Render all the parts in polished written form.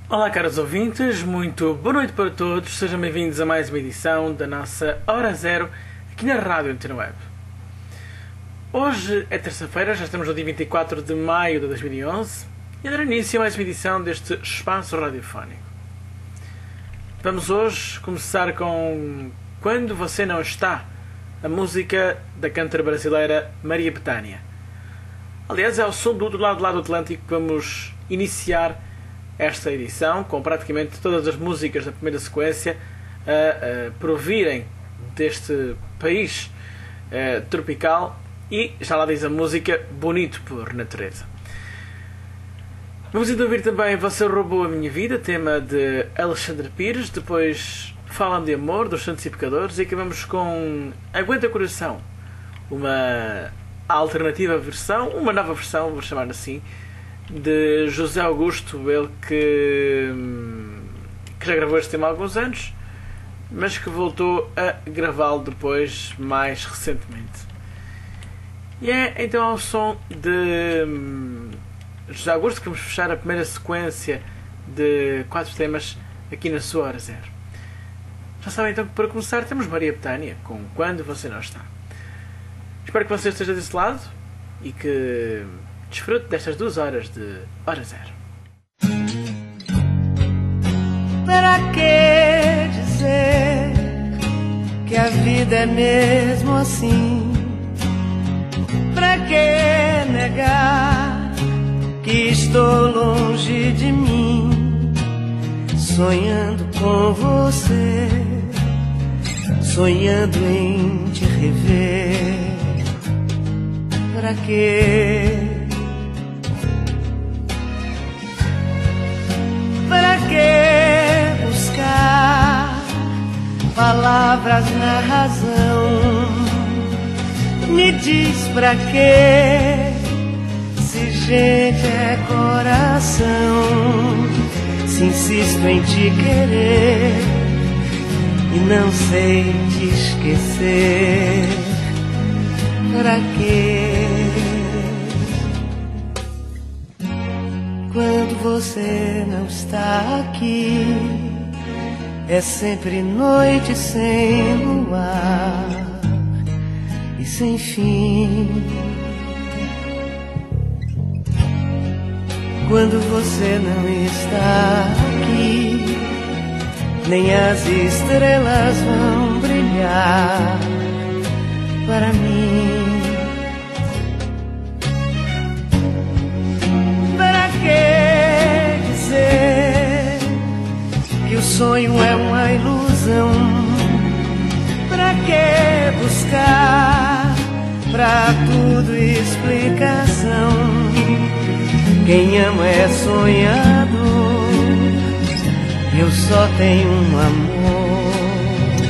Olá, caros ouvintes, muito boa noite para todos, sejam bem-vindos a mais uma edição da nossa Hora Zero aqui na Rádio Interweb. Hoje é terça-feira, já estamos no dia 24 de maio de 2011 e dará início a mais uma edição deste espaço radiofónico. Vamos hoje começar com Quando Você Não Está, a música da cantora brasileira Maria Bethânia. Aliás, é ao som do outro lado do Atlântico que vamos iniciar esta edição, com praticamente todas as músicas da primeira sequência a provirem deste país tropical e, já lá diz a música, bonito por natureza. Vamos então ouvir também Você Roubou a Minha Vida, tema de Alexandre Pires, depois Fala-me de Amor, dos Santos e Pecadores, e acabamos com Aguenta Coração, uma alternativa versão, uma nova versão, vou chamar assim, de José Augusto, ele que já gravou este tema há alguns anos, mas que voltou a gravá-lo depois, mais recentemente. E é então ao som de José Augusto que vamos fechar a primeira sequência de 4 temas aqui na sua Hora Zero. Já sabem então que para começar temos Maria Bethânia com Quando Você Não Está. Espero que você esteja desse lado e que desfrute destas 2 horas de Hora Zero. Para que dizer que a vida é mesmo assim? Para que negar que estou longe de mim, sonhando com você, sonhando em te rever? Para que? Para que buscar palavras na razão? Me diz pra que, se gente é coração, se insisto em te querer e não sei te esquecer. Pra que? Quando você não está aqui, é sempre noite sem luar e sem fim. Quando você não está aqui, nem as estrelas vão brilhar para mim. Para que dizer que o sonho é uma ilusão? Para que buscar pra tudo explicação? Quem ama é sonhador, eu só tenho um amor,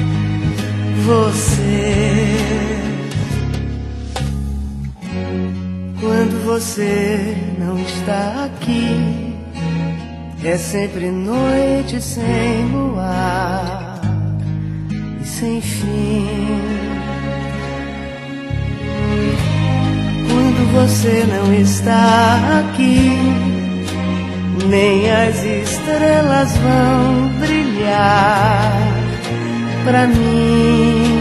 você. Quando você não está aqui, é sempre noite sem luar e sem fim. Quando você não está aqui, nem as estrelas vão brilhar pra mim.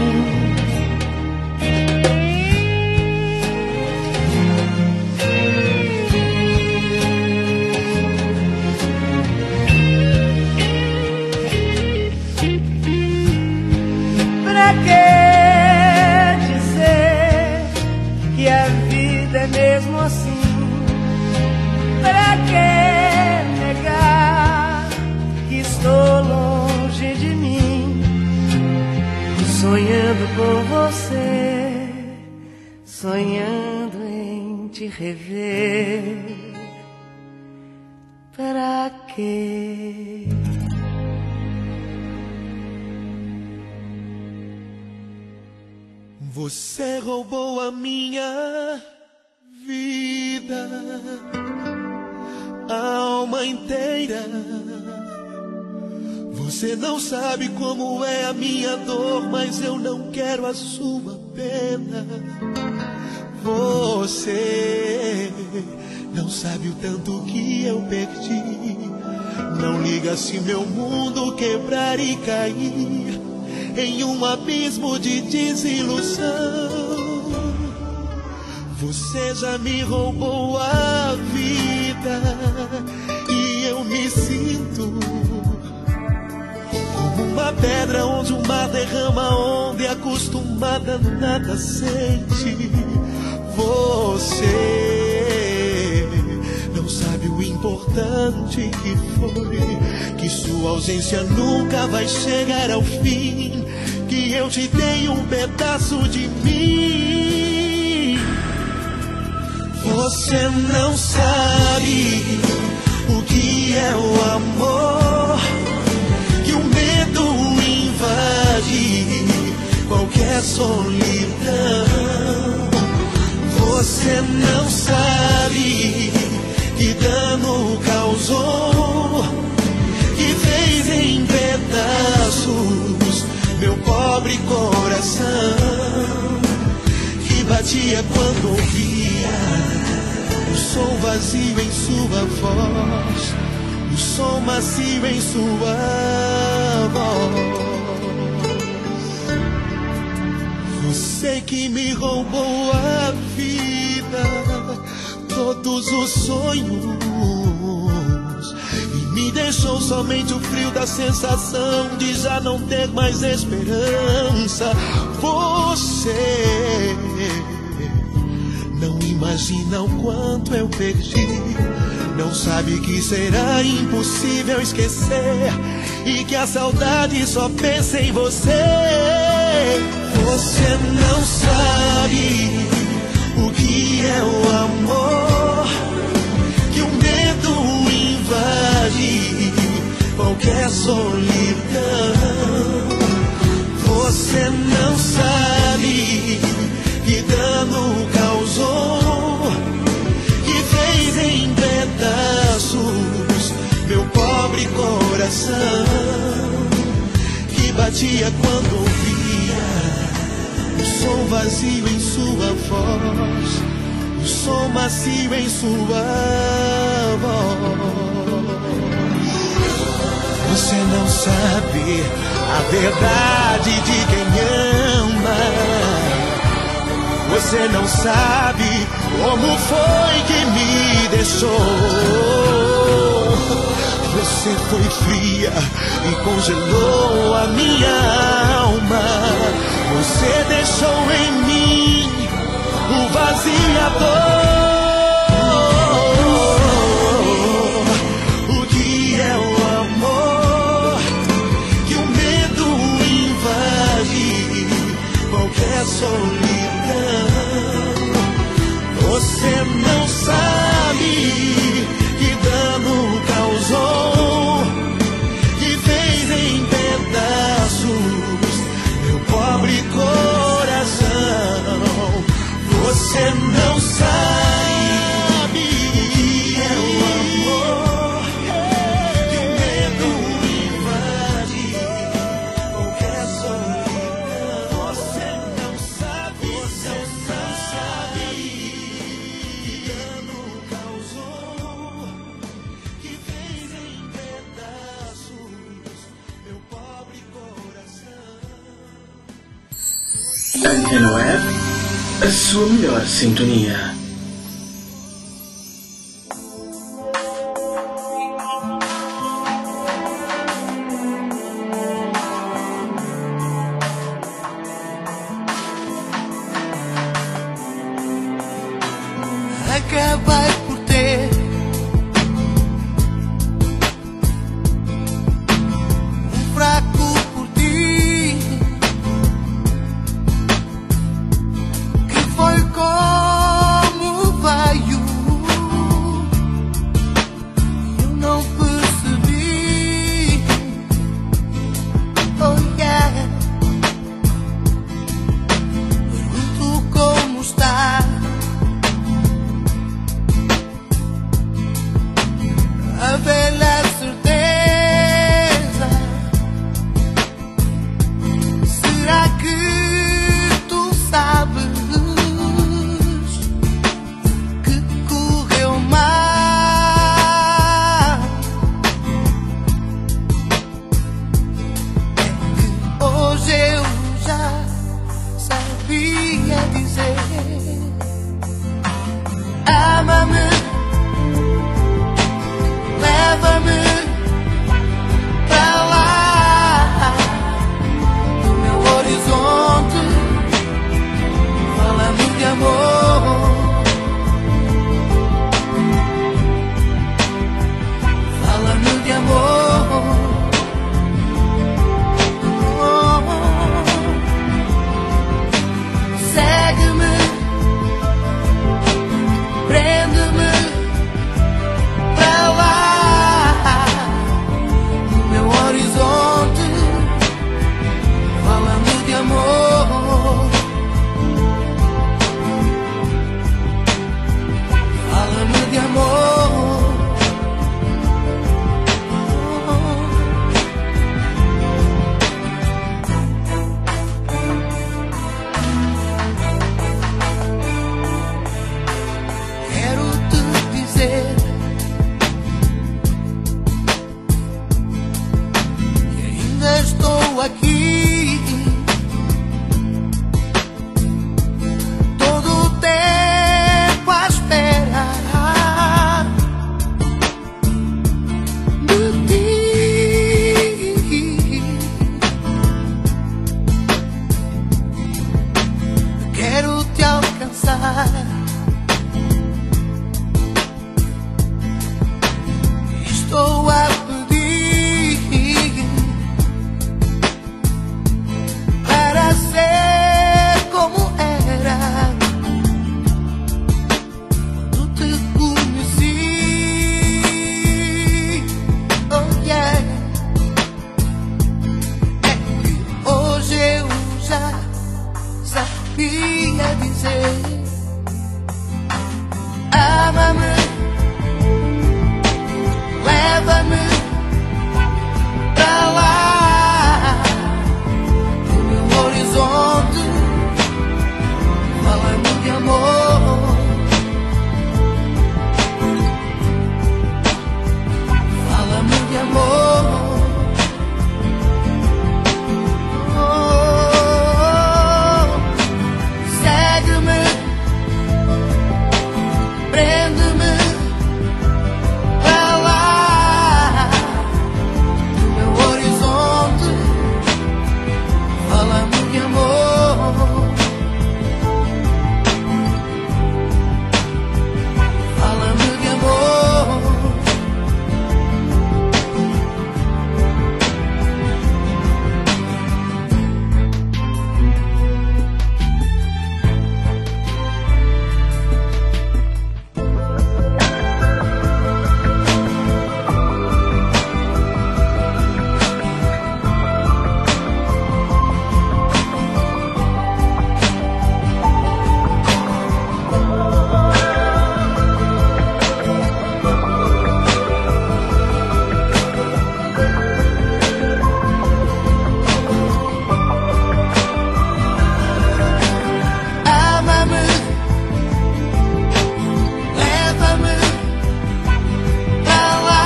Pra que dizer que a vida é mesmo assim? Pra que negar que estou longe de mim, sonhando com você, sonhando em te rever? Pra quê? Você roubou a minha vida, a alma inteira. Você não sabe como é a minha dor, mas eu não quero a sua pena. Você não sabe o tanto que eu perdi Não liga se meu mundo quebrar e cair em um abismo de desilusão. Você já me roubou a vida e eu me sinto como uma pedra onde o mar derrama onda e acostumada nada sente. Você não sabe o importante que foi, que sua ausência nunca vai chegar ao fim, que eu te dei um pedaço de mim. Você não sabe o que é o amor, que o medo invade qualquer solidão. Você não sabe que dano causou, que fez em pedaços meu pobre coração, que batia quando ouvia o som vazio em sua voz, o som macio em sua voz. Você que me roubou a vida, todos os sonhos, e me deixou somente o frio da sensação de já não ter mais esperança. Você não imagina o quanto eu perdi, não sabe que será impossível esquecer e que a saudade só pensa em você. Você não sabe o que é o amor, que o medo invade qualquer solidão. Você não sabe que dano causou, que fez em pedaços meu pobre coração, que batia quando ouvia o som vazio em sua voz, o som macio em sua voz. Você não sabe a verdade de quem ama. Você não sabe como foi que me deixou. Você foi fria e congelou a minha alma. Você deixou em mim o vazio e a dor. O que é o amor, que o medo invade qualquer solidão. Você não sabe que dano causou, que fez em pedaços meu pobre coração. Você não sabe que é o amor, que o medo invade qualquer solidão. Você não sabe que dano causou, que fez em pedaços meu pobre coração. Antena Web, a sua melhor sintonia. Acabei por ter um fraco por ti, que foi como estou aqui todo o tempo a esperar de ti. Quero te alcançar, estou a pedir para ser como era quando te conheci. Oh yeah. É que hoje eu já sabia dizer: ama-me, leva-me pra lá do meu horizonte, fala-me de amor, fala-me de amor. Oh, segue-me, prende-me pra lá do meu horizonte, fala-me de amor, fala-me de amor. Ama-me, leva-me pra lá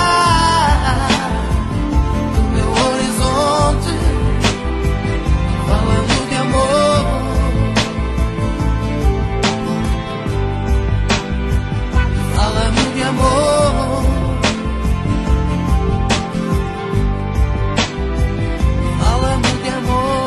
do meu horizonte, fala-me de amor, fala-me de amor, fala-me de amor.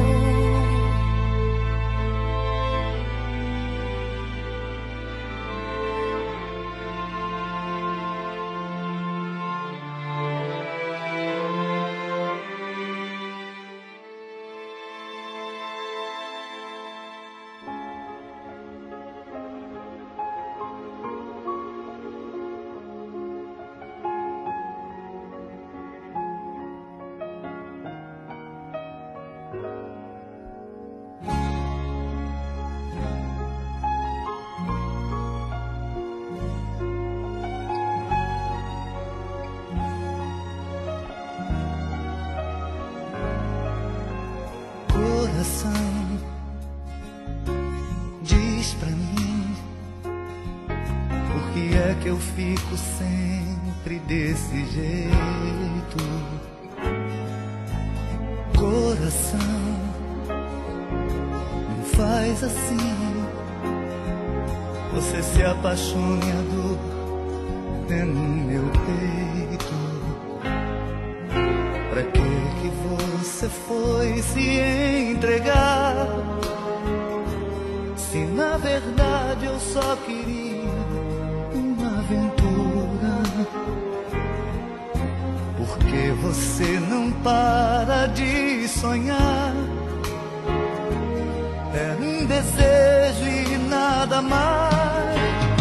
Coração, diz pra mim, por que é que eu fico sempre desse jeito? Coração, não faz assim, você se apaixone, a dor é no meu peito. Pra que você foi se entregar, se na verdade eu só queria uma aventura? Por que você não para de sonhar? É um desejo e nada mais.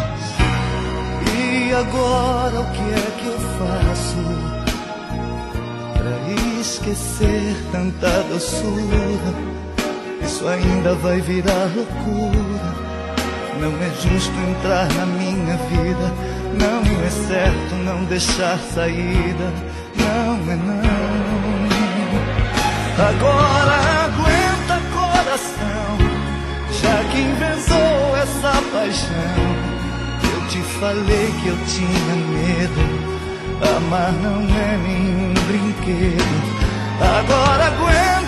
E agora o que é que eu faço pra esquecer tanta doçura? Isso ainda vai virar loucura. Não é justo entrar na minha vida, não é certo não deixar saída, não é não. Agora aguenta, coração, já que inventou essa paixão. Eu te falei que eu tinha medo, amar não é nenhum brinquedo. Agora aguenta,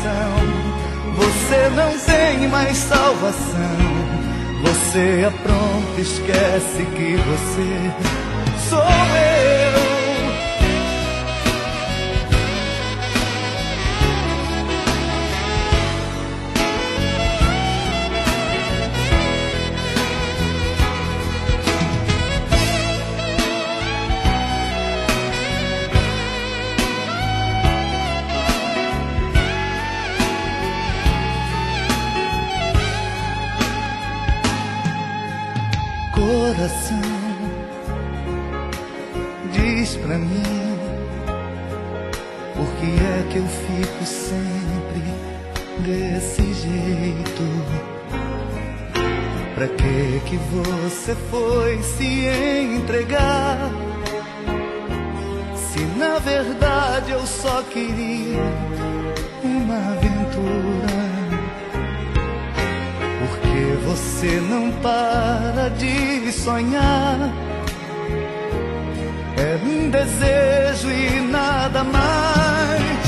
coração. Você não tem mais salvação. Você apronta, esquece que você sou eu. Coração, diz pra mim, por que é que eu fico sempre desse jeito? Pra que você foi se entregar? Se na verdade eu só queria uma aventura. Porque você não para de sonhar. É um desejo e nada mais.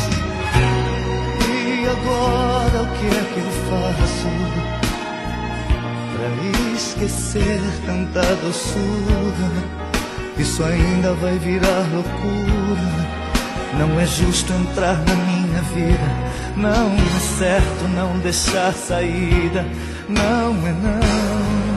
E agora o que é que eu faço pra esquecer tanta doçura? Isso ainda vai virar loucura. Não é justo entrar na minha vida. Não é certo não deixar saída. Não é não.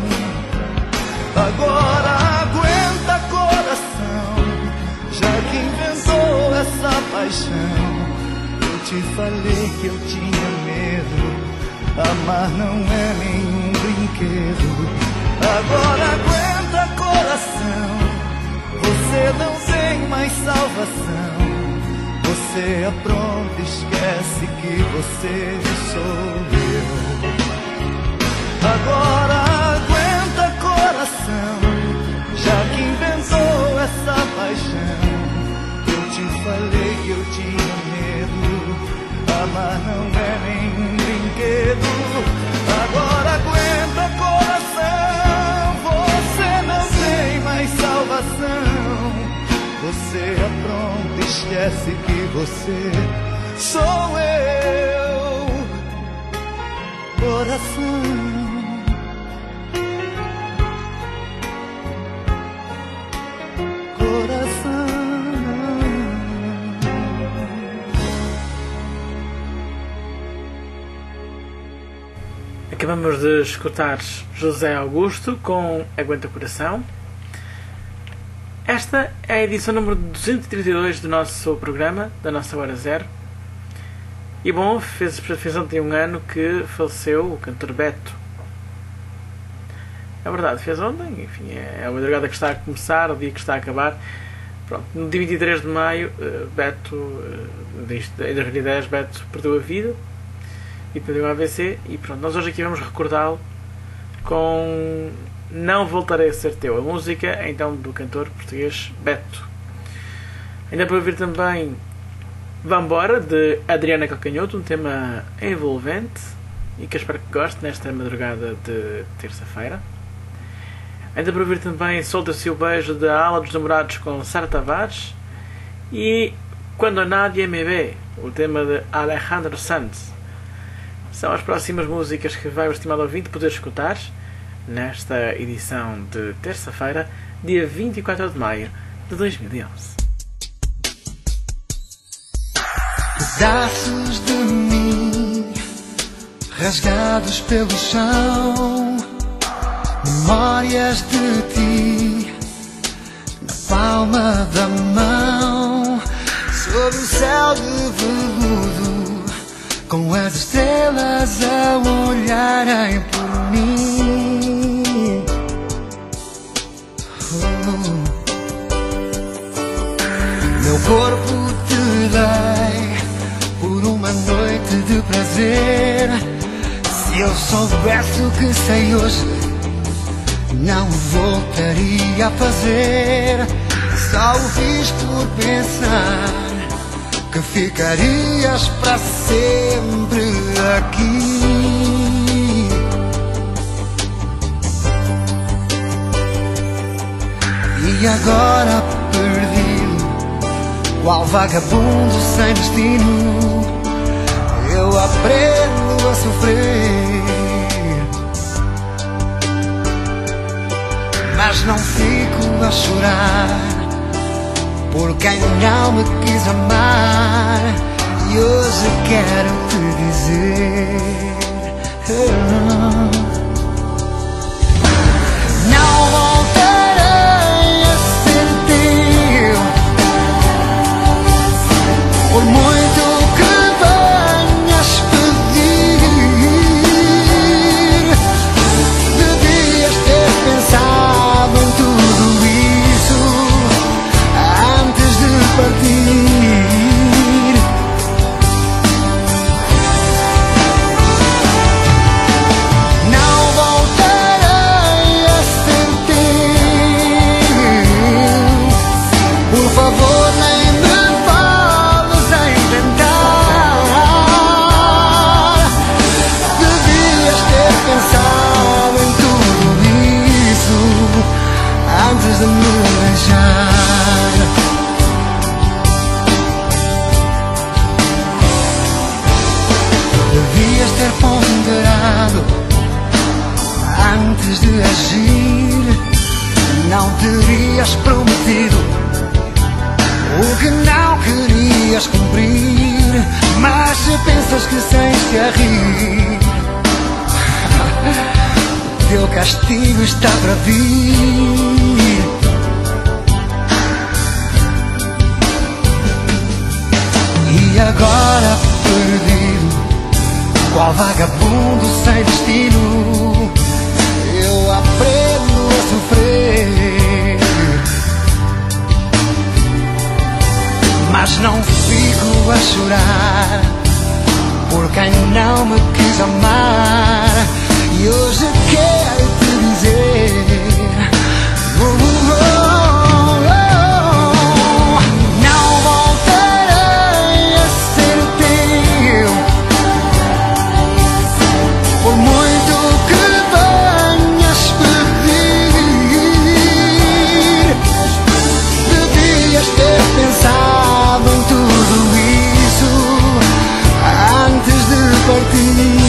Agora aguenta, coração, já que inventou essa paixão. Eu te falei que eu tinha medo. Amar não é nenhum brinquedo. Agora aguenta, coração, você não tem mais salvação. Você apronta, esquece que você sou eu. Agora aguenta, coração, já que inventou essa paixão. Eu te falei que eu tinha medo. Amar não é nenhum brinquedo. Agora aguenta, coração, você não tem mais salvação. Você apronta, esquece que você sou eu. Coração, acabamos de escutar José Augusto com Aguenta Coração. Esta é a edição número 232 do nosso programa, da nossa Hora Zero. E bom, fez ontem um ano que faleceu o cantor Beto. É verdade, fez ontem, enfim, é a madrugada que está a começar, o dia que está a acabar. Pronto, no dia 23 de maio, Beto, em 2010, Beto perdeu a vida e perdeu o AVC. E pronto, nós hoje aqui vamos recordá-lo com Não Voltarei a Ser Teu, a música então do cantor português Beto. Ainda para ouvir também Vambora, de Adriana Calcanhoto, um tema envolvente e que eu espero que goste nesta madrugada de terça-feira. Ainda para ouvir também Solta-se o Beijo, da Ala dos Namorados, com Sara Tavares, e Quando Nadie Me Vê, o tema de Alejandro Sanz. São as próximas músicas que vai o estimado ouvinte poder escutar nesta edição de terça-feira, dia 24 de maio de 2011. Pedaços de mim rasgados pelo chão, memórias de ti na palma da mão, sob o céu de veludo, com as estrelas a olharem por mim. Meu corpo te dei por uma noite de prazer. Se eu soubesse o que sei hoje, não voltaria a fazer. Só o fiz por pensar que ficarias para sempre aqui. E agora perdido, qual vagabundo sem destino, eu eu aprendo a sofrer, mas não fico a chorar por quem não me quis amar. E hoje quero te dizer, não voltarei a ser teu, por muito que venhas pedir. Devias ter pensado em tudo isso antes de partir. Não voltarei a ser teu, por favor nem me fales em tentar. Devias ter pensado em tudo isso antes de me deixar. Devias ter ponderado antes de agir. Não terias prometido o que não querias cumprir. Mas se pensas que tens-te a rir, teu castigo está para vir. E agora perdido, qual vagabundo sem destino, eu aprendo a sofrer, mas não fico a chorar por quem não me quis amar. E hoje quero te dizer, não voltarei a ser teu, por muito que venhas pedir. Devias ter pensado em tudo isso antes de partir.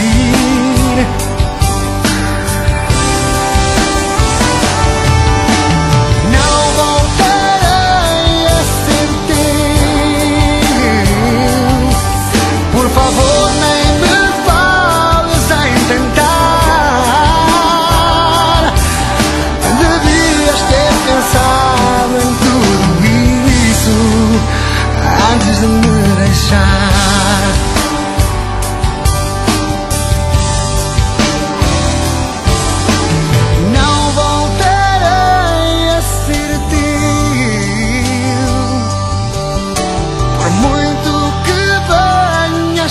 Não voltarei a ser teu, por favor nem me fales em tentar. Devias ter pensado em tudo isso antes de me deixar. Não voltarei a ser teu, por muito que venhas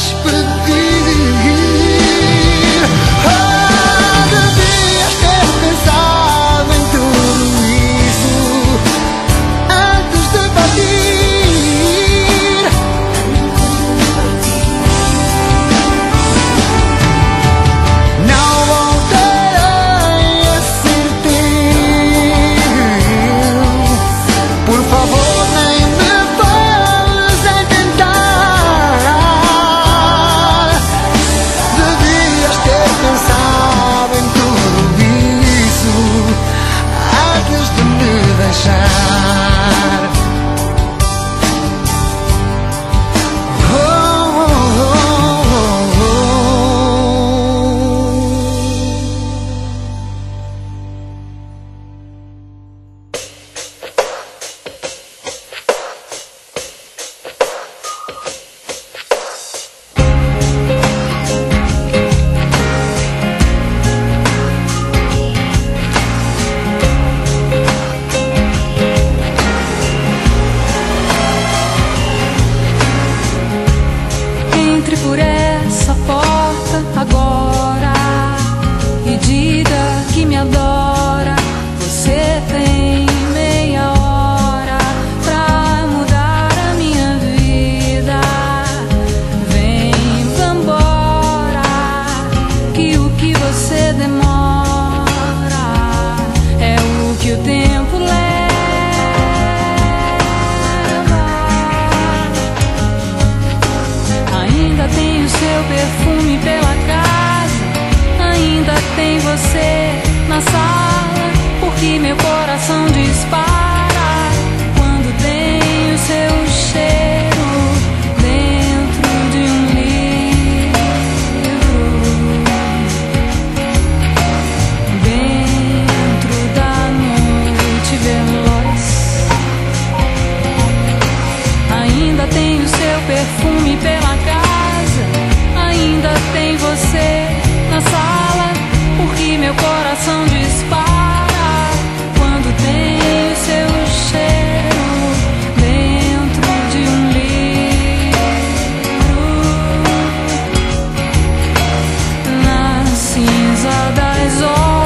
pedir. Devias ter pensado em tudo isso antes de partir. Não voltarei a ser teu, por favor nem me fales em tentar. Devias ter pensado em tudo isso antes de me deixar. Entre por essa porta agora e diga que me adora. Você tem meia hora pra mudar a minha vida. Vem, vambora, que o que você demora é o que o tempo leva. Ainda tenho o seu perfume pela casa, ainda tem você na sala, porque meu coração dispara quando tem o seu cheiro dentro de um livro, dentro da noite veloz. Ainda tem o seu perfume pela casa, ainda tem você na sala, porque meu coração dispara quando tem o seu cheiro dentro de um livro, na cinza das horas.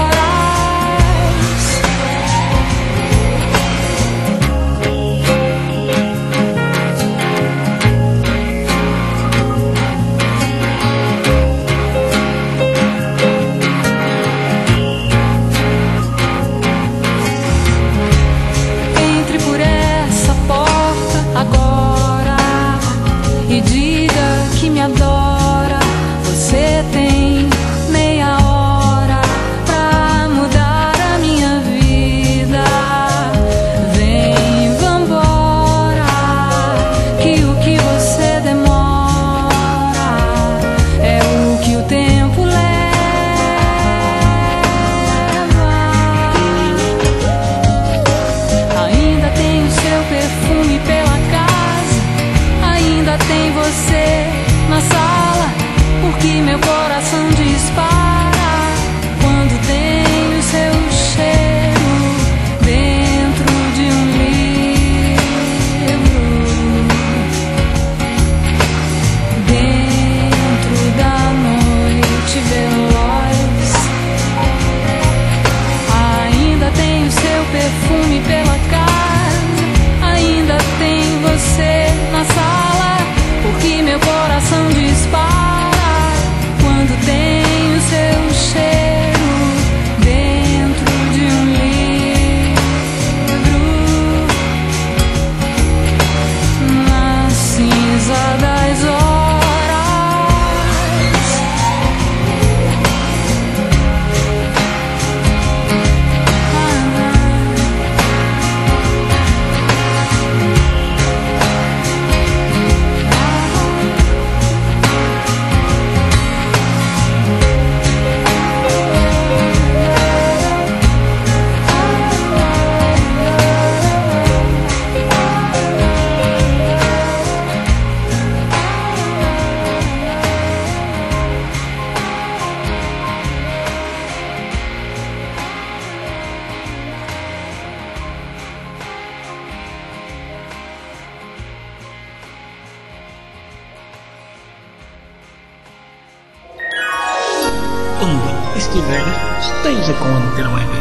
Onde estiver, esteja com a Antena Web.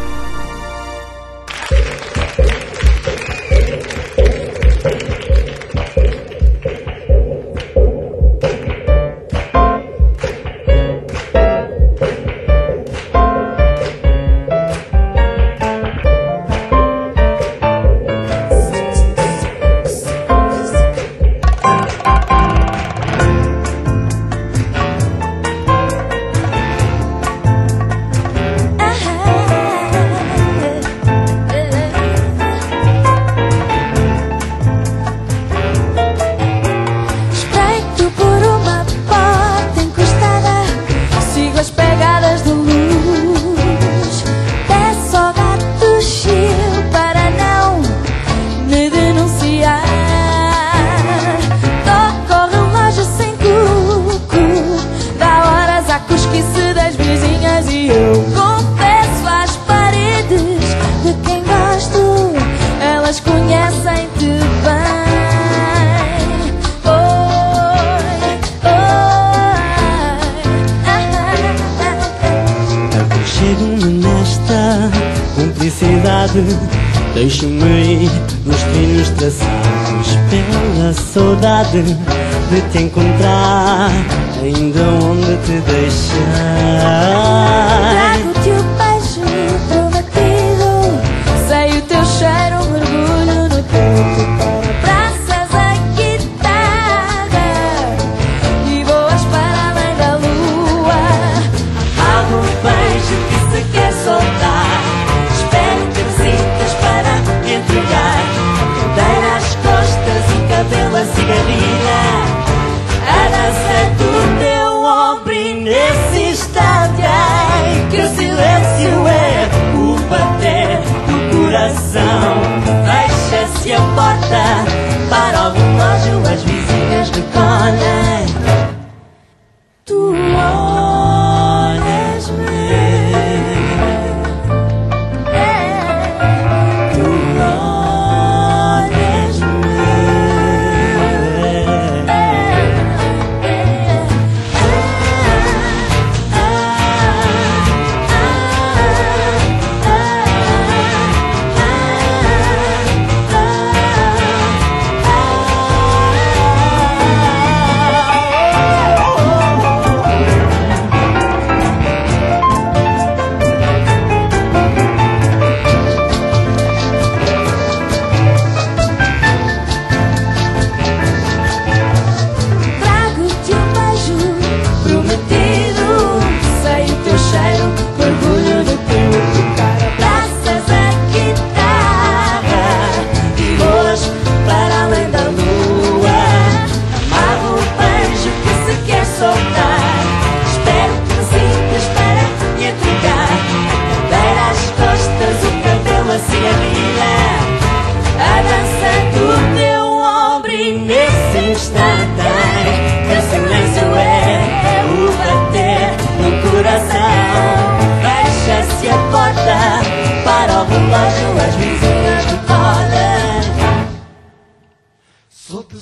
Deixo-me ir nos trilhos traçados pela saudade de te encontrar, ainda onde te deixar. Trago-te o beijo prometido, sei o teu cheiro, mergulho no teu braças a guitarra e boas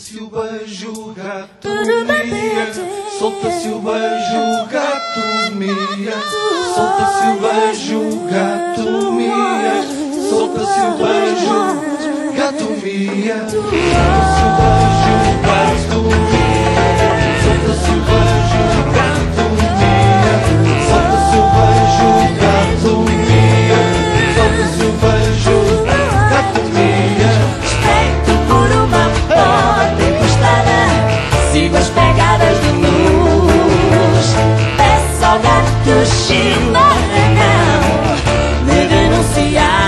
Solta-se o beijo, gato mia. Solta-se o beijo, gato mia. Solta-se o beijo, gato mia. Solta-se o beijo, gato mia. Solta-se o beijo, gato mia. Solta-se o beijo, gato mia. Solta-se o beijo, gato mia. Solta-se o beijo, gato mia. Respeito por uma porta encostada, sigo as pegadas de luz. Peço ao gato chimarrão me denunciar.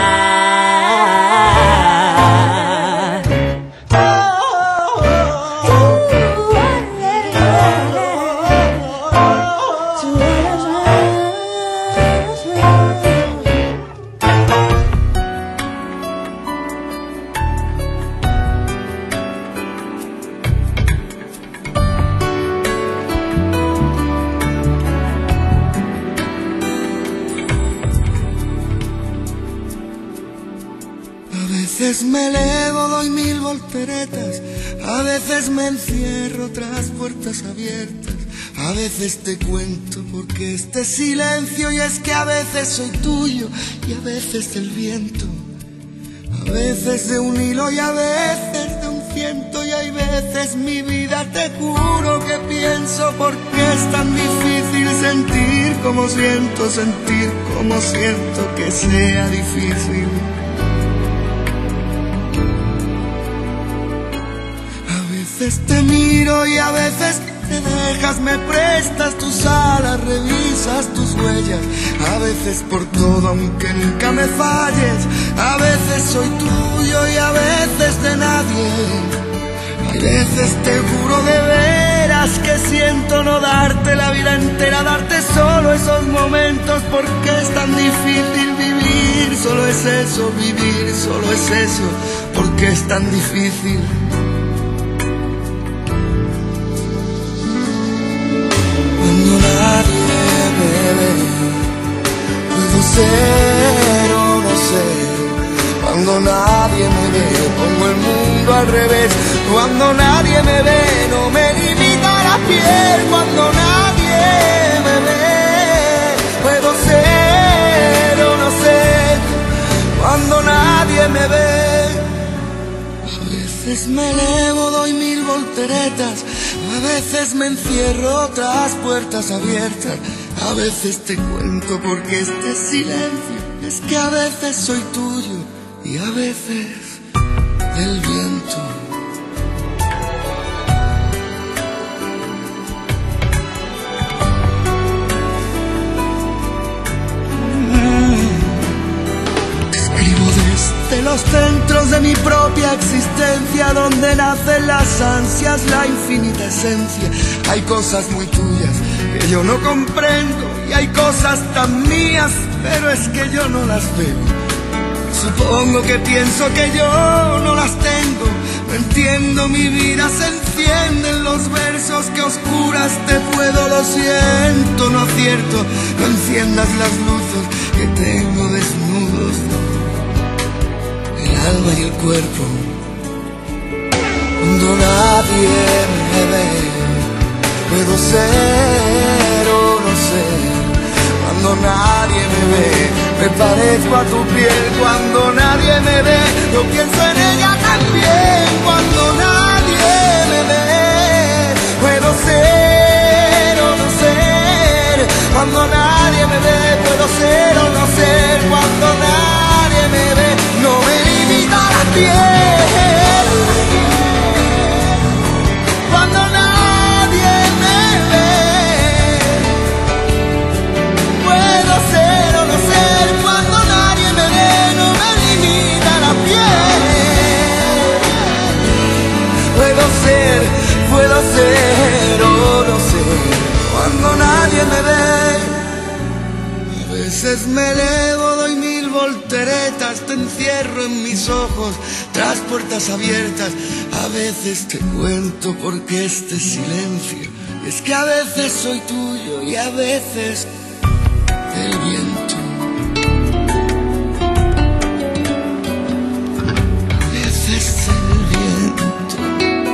A veces me elevo, doy 1000 volteretas, a veces me encierro tras puertas abiertas, a veces te cuento porque este silencio, y es que a veces soy tuyo y a veces del viento, a veces de un hilo y a veces de un ciento, y hay veces mi vida te juro que pienso por qué es tan difícil sentir como siento, sentir como siento que sea difícil. A veces te miro y a veces te dejas, me prestas tus alas, revisas tus huellas, a veces por todo aunque nunca me falles, a veces soy tuyo y a veces de nadie, a veces te juro de veras que siento no darte la vida entera, darte solo esos momentos porque es tan difícil vivir, solo es eso, vivir, solo es eso, porque es tan difícil. Nadie me ve, puedo ser o no ser. Cuando nadie me ve, pongo el mundo al revés. Cuando nadie me ve, no me limita la piel. Cuando nadie me ve, puedo ser o no ser. Cuando nadie me ve, a veces me elevo, doy 1000 volteretas, a veces me encierro tras puertas abiertas, a veces te cuento porque este silencio, es que a veces soy tuyo y a veces del viento. Escribo desde los centros de mi propia existencia, donde nacen las ansias, la infinita esencia. Hay cosas muy tuyas que yo no comprendo y hay cosas tan mías, pero es que yo no las veo. Supongo que pienso que yo no las tengo, no entiendo, mi vida se enciende en los versos que oscuras te puedo, lo siento, no acierto, no enciendas las luces que tengo desnudos, el alma y el cuerpo. Cuando nadie me ve, puedo ser o no ser. Cuando nadie me ve, me parezco a tu piel. Cuando nadie me ve, yo pienso en ella también. Cuando nadie me ve, puedo ser o no ser. Cuando nadie me ve, puedo ser o no ser. Cuando nadie me ve, no me limita la piel. Cuando nadie me ve, puedo ser o no ser. Cuando nadie me ve, no me limita la piel. Puedo ser o no ser. Cuando nadie me ve, a veces me elevo, doy 1000 volteretas, te encierro en mis ojos, tras puertas abiertas. A veces te cuento porque este silencio, es que a veces soy tuyo y a veces del viento. A veces del viento.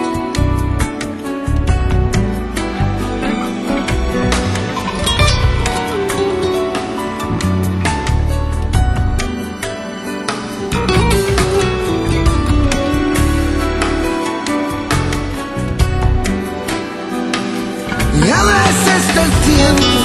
a veces te entiendo.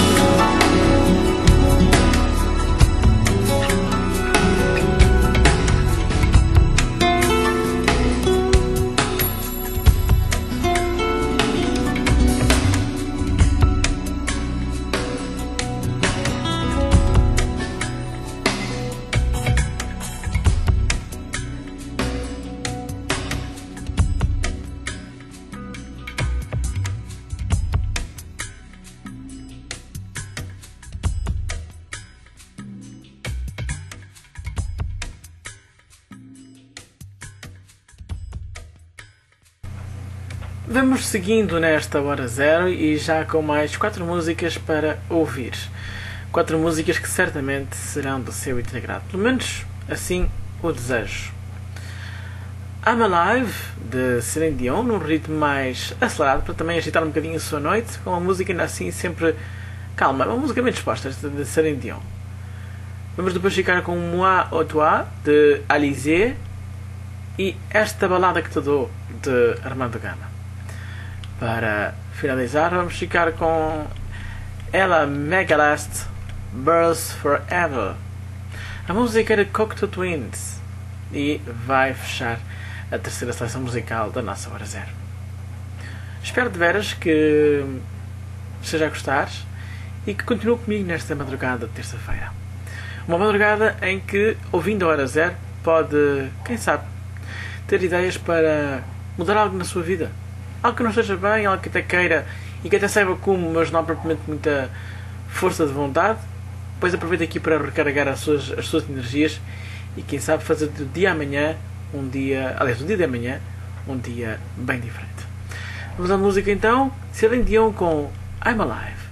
Vamos seguindo nesta hora zero e já com mais 4 músicas para ouvir. 4 músicas que certamente serão do seu integrado. Pelo menos assim o desejo. I'm Alive, de Celine Dion, num ritmo mais acelerado, para também agitar um bocadinho a sua noite, com uma música ainda assim sempre calma. Uma música bem disposta, de Celine Dion. Vamos depois ficar com Moi ou Toi, de Alizé, e Esta Balada que Te Dou, de Armando Gama. Para finalizar, vamos ficar com Ella Megalast, Birds Forever. A música de Cocteau Twins. E vai fechar a terceira seleção musical da nossa hora zero. Espero de veras que esteja a gostar e que continue comigo nesta madrugada de terça-feira. Uma madrugada em que, ouvindo a hora zero, pode, quem sabe, ter ideias para mudar algo na sua vida. Algo que não esteja bem, algo que até queira e que até saiba como, mas não há propriamente muita força de vontade. Depois aproveita aqui para recarregar as suas energias e quem sabe fazer do dia amanhã do dia de amanhã um dia bem diferente. Vamos à música então, Celine Dion com I'm Alive.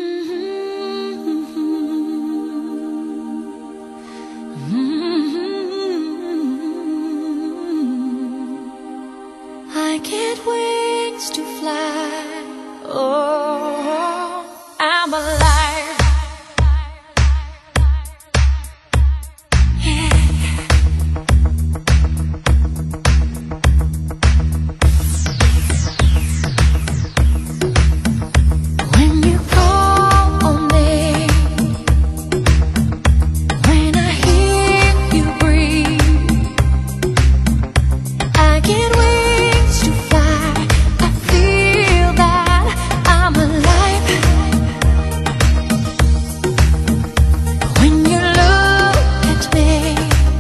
I get wings to fly. Oh, I'm alive. Yeah. When you call on me, when I hear you breathe, I get wings to fly. I feel that I'm alive. When you look at me,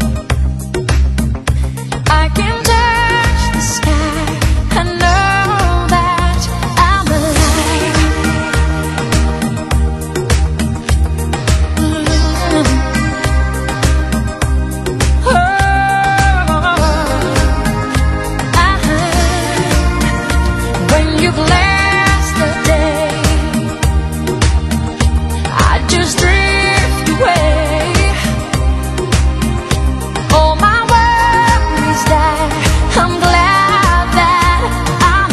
I can touch the sky. I know that I'm alive. When you bless the day, I just drift away. All my worries die. I'm glad that I'm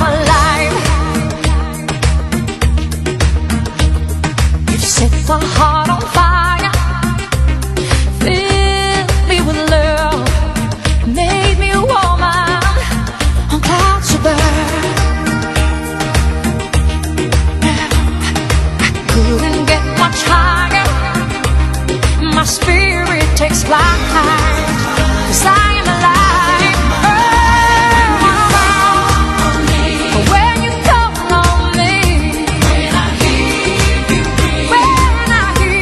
alive. You set my heart on fire, fill me with love, made me a woman on clouds above. Couldn't get much higher. My spirit takes flight, 'cause I am alive. Oh, when you call on me, when I hear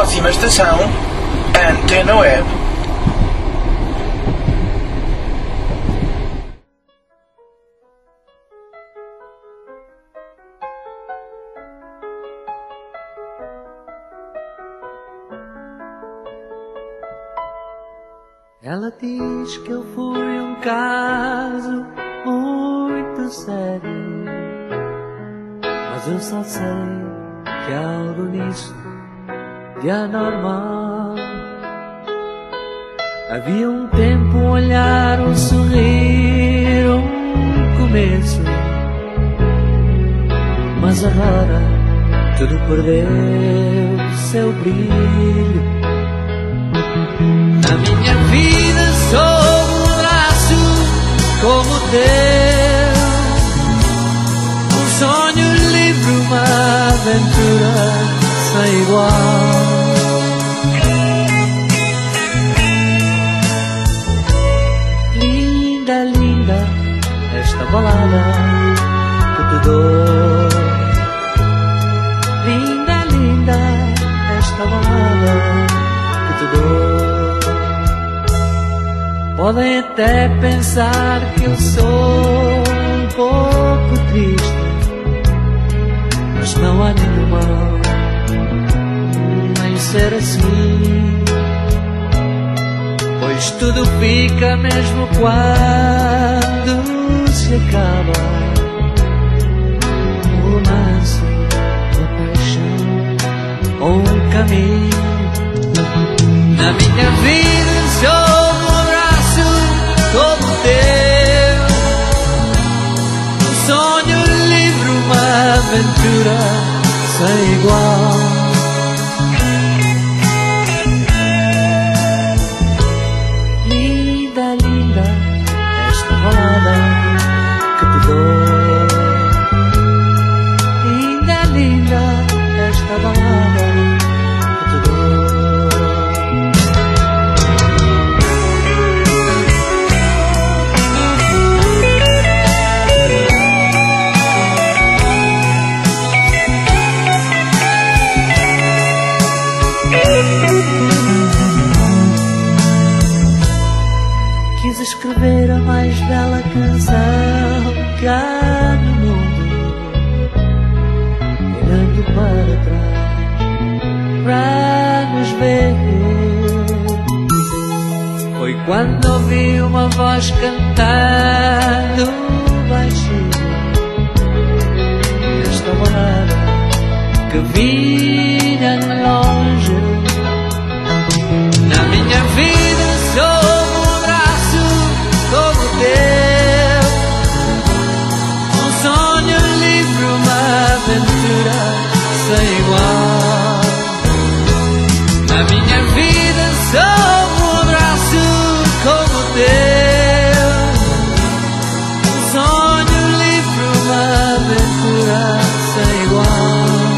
Próxima estação, Antena Web. Ela diz que eu fui um caso muito sério, mas eu só sei que há algo nisso de anormal. Havia um tempo, um olhar, um sorrir, um começo, mas agora tudo perdeu seu brilho. Na minha vida sou um braço como o teu, um sonho livre, uma aventura sem igual. Linda, linda, esta balada que te dou. Linda, linda, esta balada que te dou. Podem até pensar que eu sou um pouco triste, mas não há nenhum mal em ser assim, pois tudo fica mesmo quando se acaba um romance, uma paixão ou um caminho. Na minha vida sou como teu, um sonho livre, uma aventura sem igual. Linda, linda, esta balada que te dou. Linda, linda, esta balada que te dou. Quis escrever a mais bela canção que há no mundo, olhando para trás, para nos ver. Foi quando ouvi uma voz cantando baixinho esta balada que vinha de longe. Na minha vida sou um braço como o teu, um sonho livre, uma aventura sem igual. Na minha vida sou um braço como o teu, um sonho livre, uma aventura sem igual.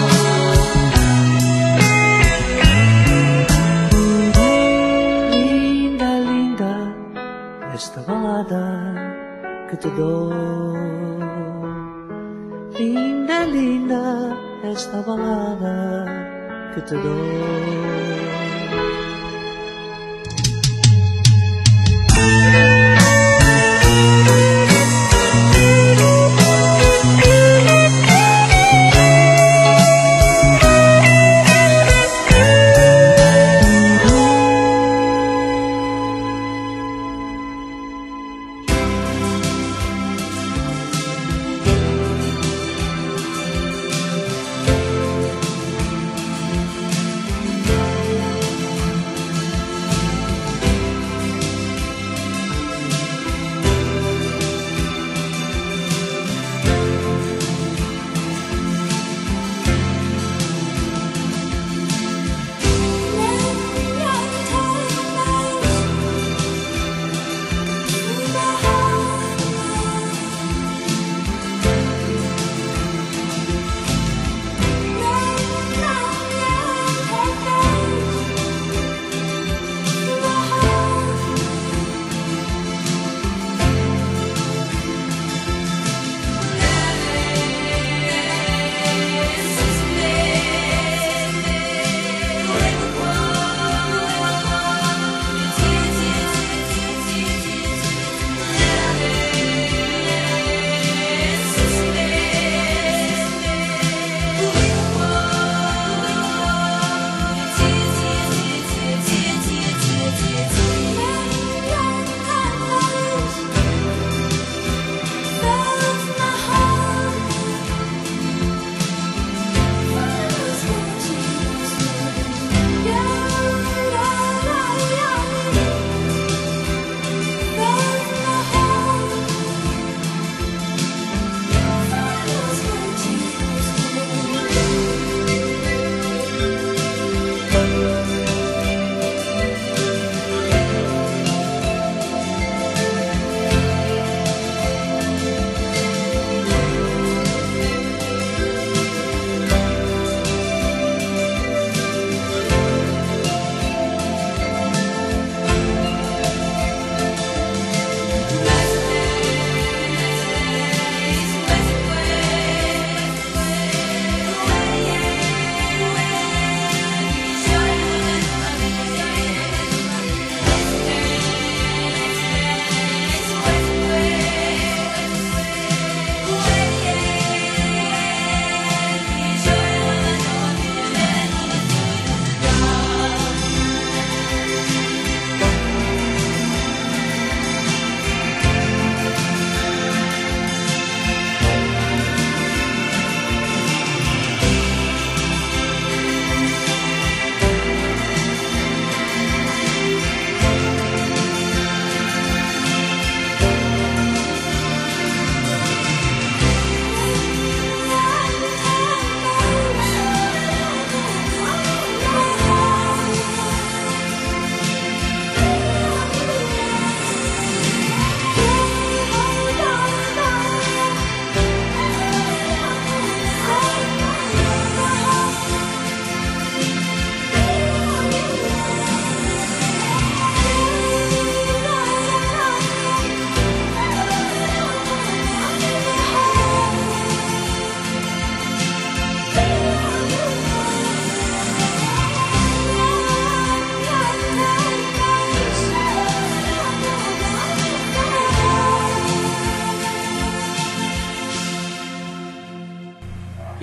Que te dou. Linda, linda, esta balada que te dou.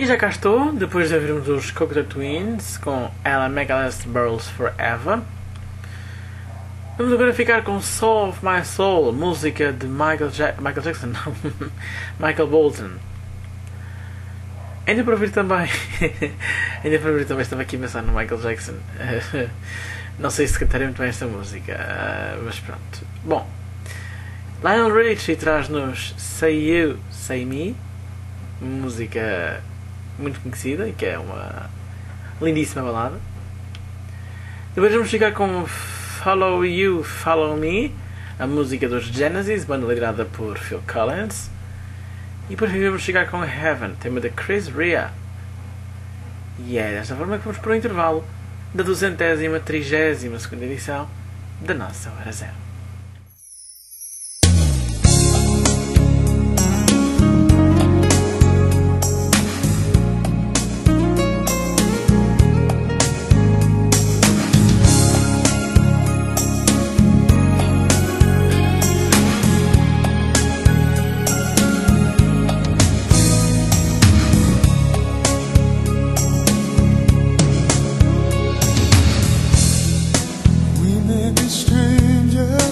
já cá estou, depois de ouvirmos os Cocteau Twins com Ella McAllister Burls Forever. Vamos agora ficar com Soul of My Soul, música de Michael Jackson, não, Michael Bolton. Ainda para ouvir também, estava aqui a pensar no Michael Jackson. Não sei se cantarei muito bem esta música, mas pronto. Bom, Lionel Richie traz-nos Say You, Say Me, música muito conhecida e que é uma lindíssima balada. Depois vamos ficar com Follow You, Follow Me, a música dos Genesis, banda liderada por Phil Collins. E depois vamos chegar com Heaven, tema de Chris Rea. E é desta forma que vamos para o intervalo da 232ª edição da nossa Hora Zero. Strangers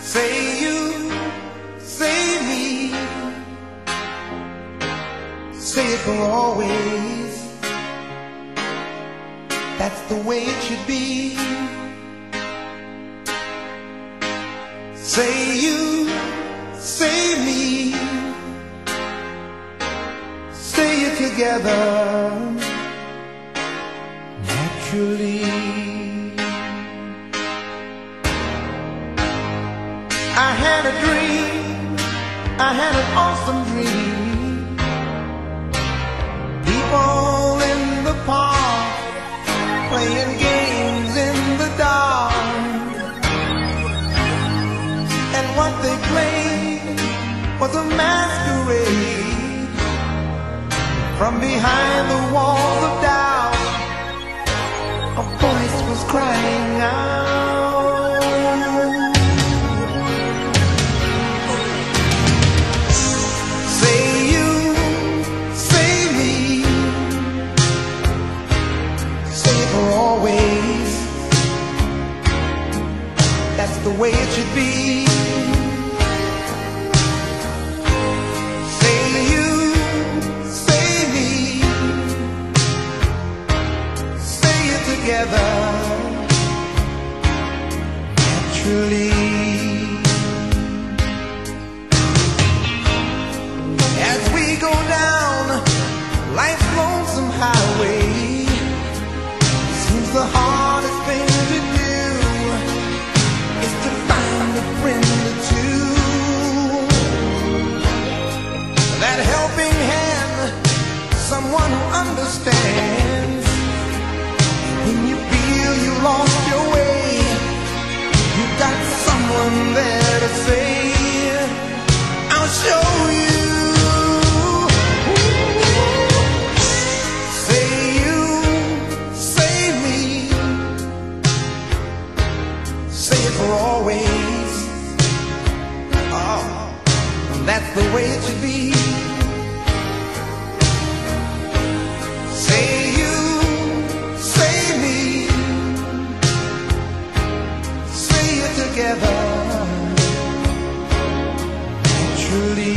Say you, say me, say it for always. That's the way it should be. Say you, say me, say it together naturally. I had a dream, I had an awesome dream. People in the park playing games in the dark, and what they played was a masquerade. From behind the walls of doubt, a voice was crying out. Say you, say me, say it for always. That's the way it should be. Say you, say me, say it together naturally. As we go down life's lonesome highway, seems the hardest thing to do is to find a friend or two. That helping hand, someone who understands. When you feel you lost your way, you got someone there to say, I'll show you. Say you, say me, say it for always. Oh, that's the way it should be. Say you, say me, say it together naturally.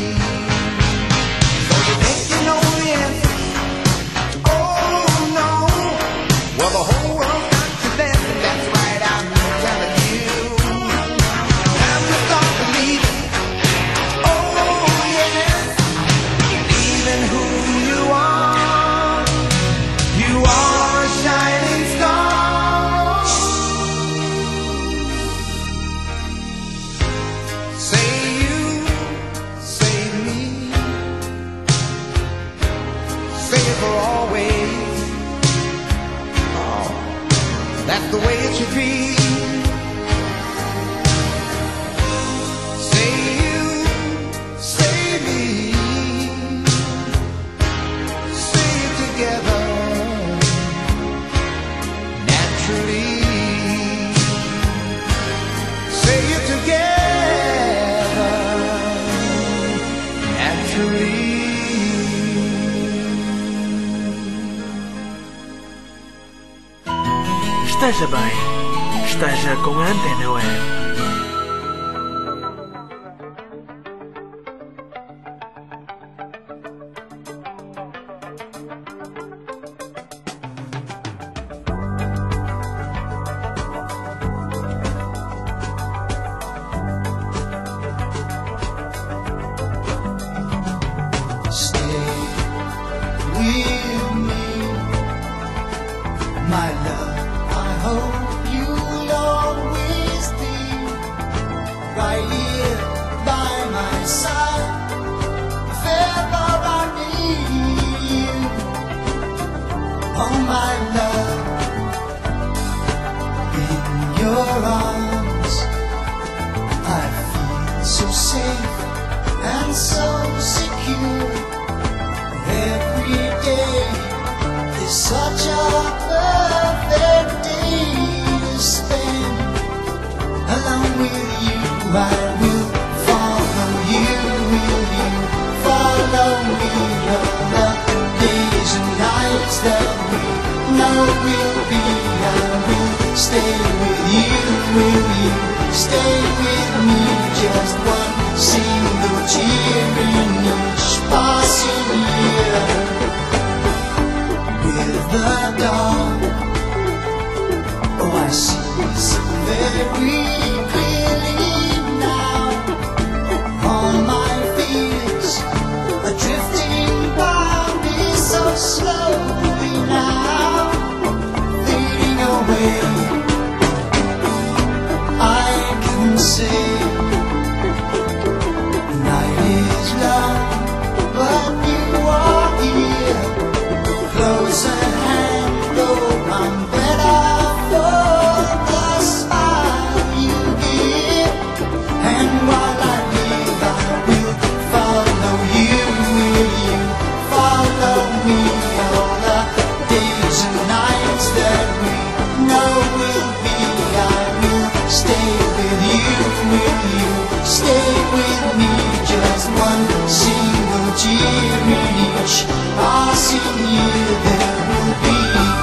So you think you know the answer? Oh no. Well, the whole world's got you there. That's right, I'm telling you. Time to start believing. Oh yes, believing who you are. You are a shining star. Say you, say me, say it for always. Oh, that's the way it should be. Say you, say me, say it together naturally. Say it together naturally. Esteja bem, esteja com a Antena Web. Stay with me, my love. I hope you'll always be right here by my side. If ever I need you, oh my love, in your arms I feel so safe and so secure. Every day is such a perfect day to spend along with you. I will follow you. Will you follow me? All the days and nights that we know will be. I will stay with you. Will you stay with me. Just one single tear in each passing year. With the dawn, oh, I see so very clearly now. All my fears are drifting by me so slowly now, fading away. I can say night is long, but you are here, close at hand, though I'm better for the smile you give. And while I live, I will follow you. Will you follow me? All the days and nights that we know will be, I will stay with you. Will you stay with me? Just one single tear in each passing year there will be.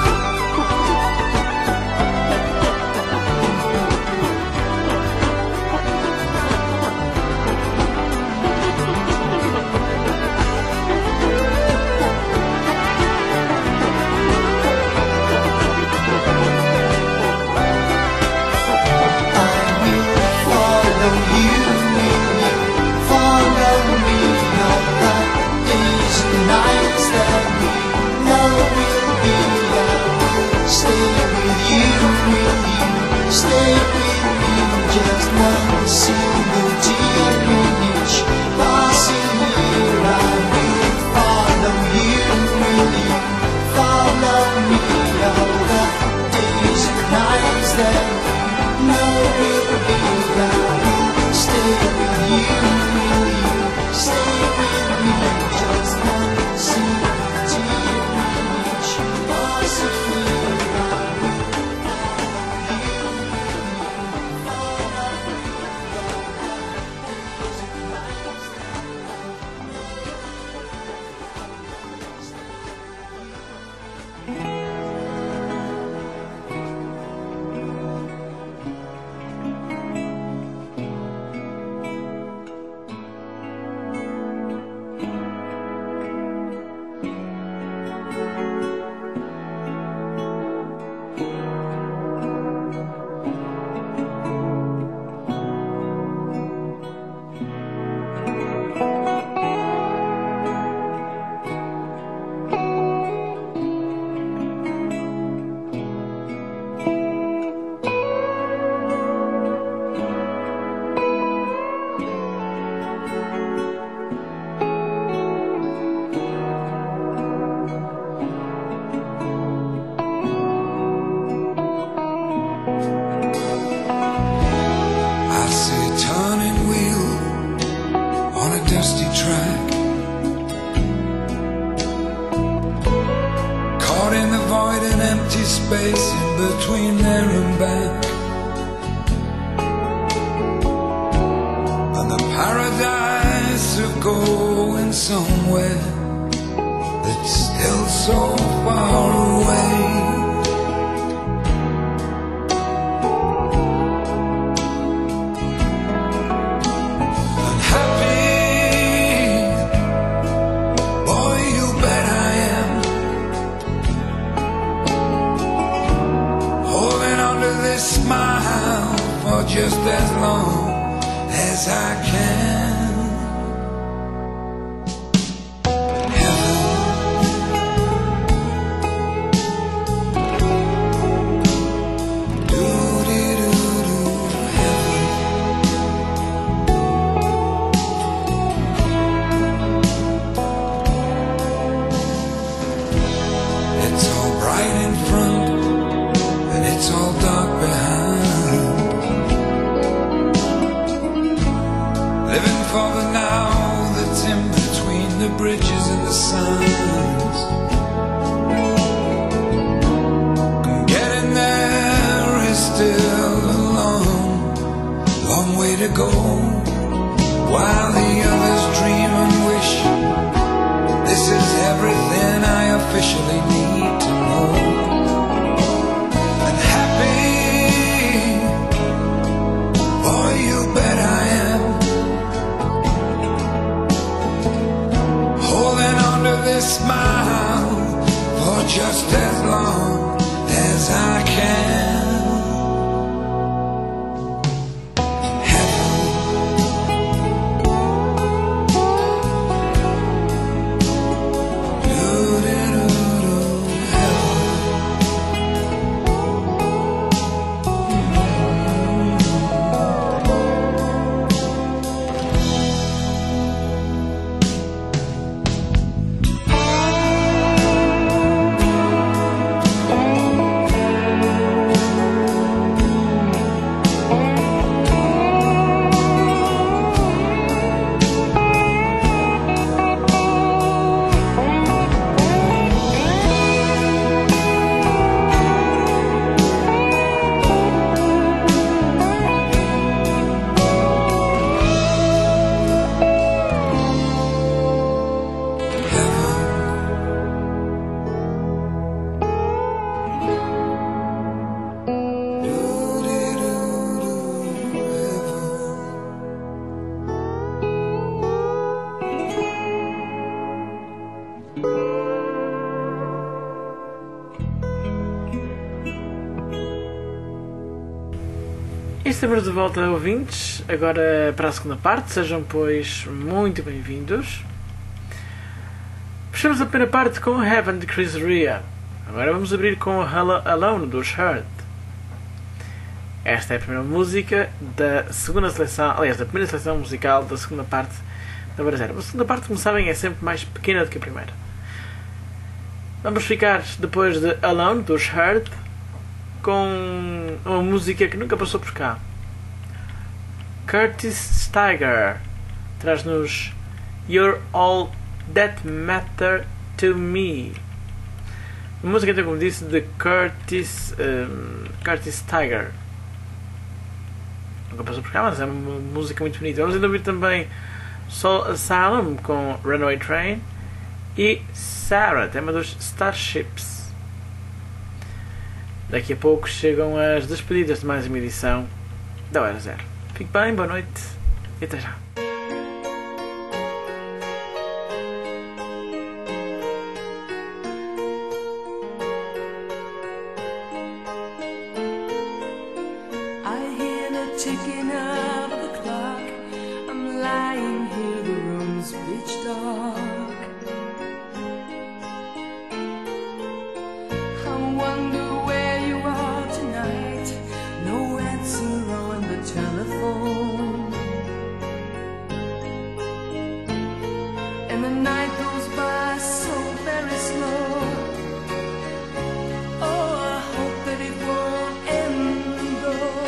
Space in between there and back, and the paradise of going somewhere that's still so far away. And happy, boy, you bet I am. This smile for just as long as I can. Heaven, doo-dee-doo-doo, heaven. It's all bright in front, it's all dark behind. Living for the now that's in between the bridges and the signs. And getting there is still a long, long way to go, while the others dream and wish. This is everything I officially need to know. estamos de volta, ouvintes, agora para a segunda parte. Sejam, pois, muito bem-vindos. Fechamos a primeira parte com Heaven de Chris Rea. Agora vamos abrir com Alone dos Hurt. Esta é a primeira música da segunda seleção, aliás, da primeira seleção musical da segunda parte da Brasileira. A segunda parte, como sabem, é sempre mais pequena do que a primeira. Vamos ficar depois de Alone dos Hurt com uma música que nunca passou por cá. Curtis Steiger traz-nos You're All That Matter To Me. Uma música, então, como disse, de Curtis Steiger. Nunca passou por cá, mas é uma música muito bonita. Vamos ainda ouvir também Soul Asylum com Runaway Train e Sarah, tema dos Starships. Daqui a pouco chegam as despedidas de mais uma edição da Hora Zero. Fique bem, boa noite e até já. Ticking of the clock, I'm lying here, the room's pitch dark. I wonder where you are tonight, no answer on the telephone. And the night goes by so very slow. Oh, I hope that it won't end though.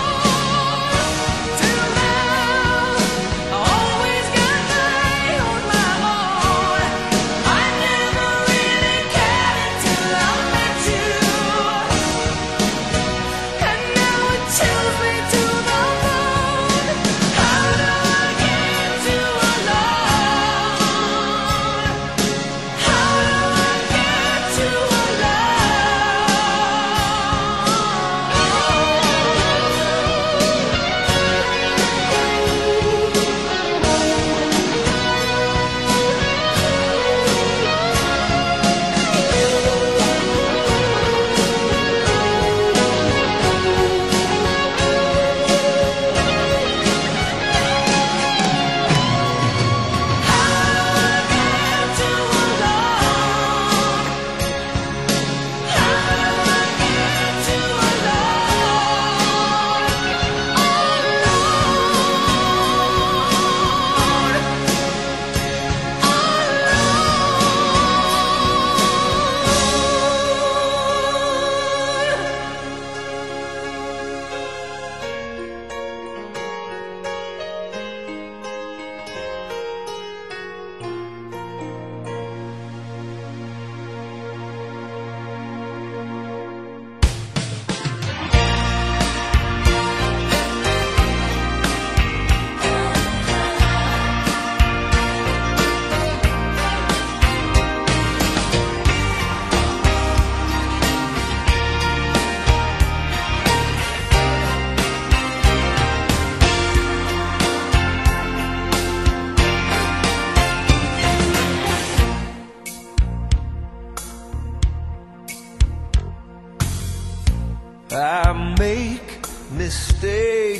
Always got my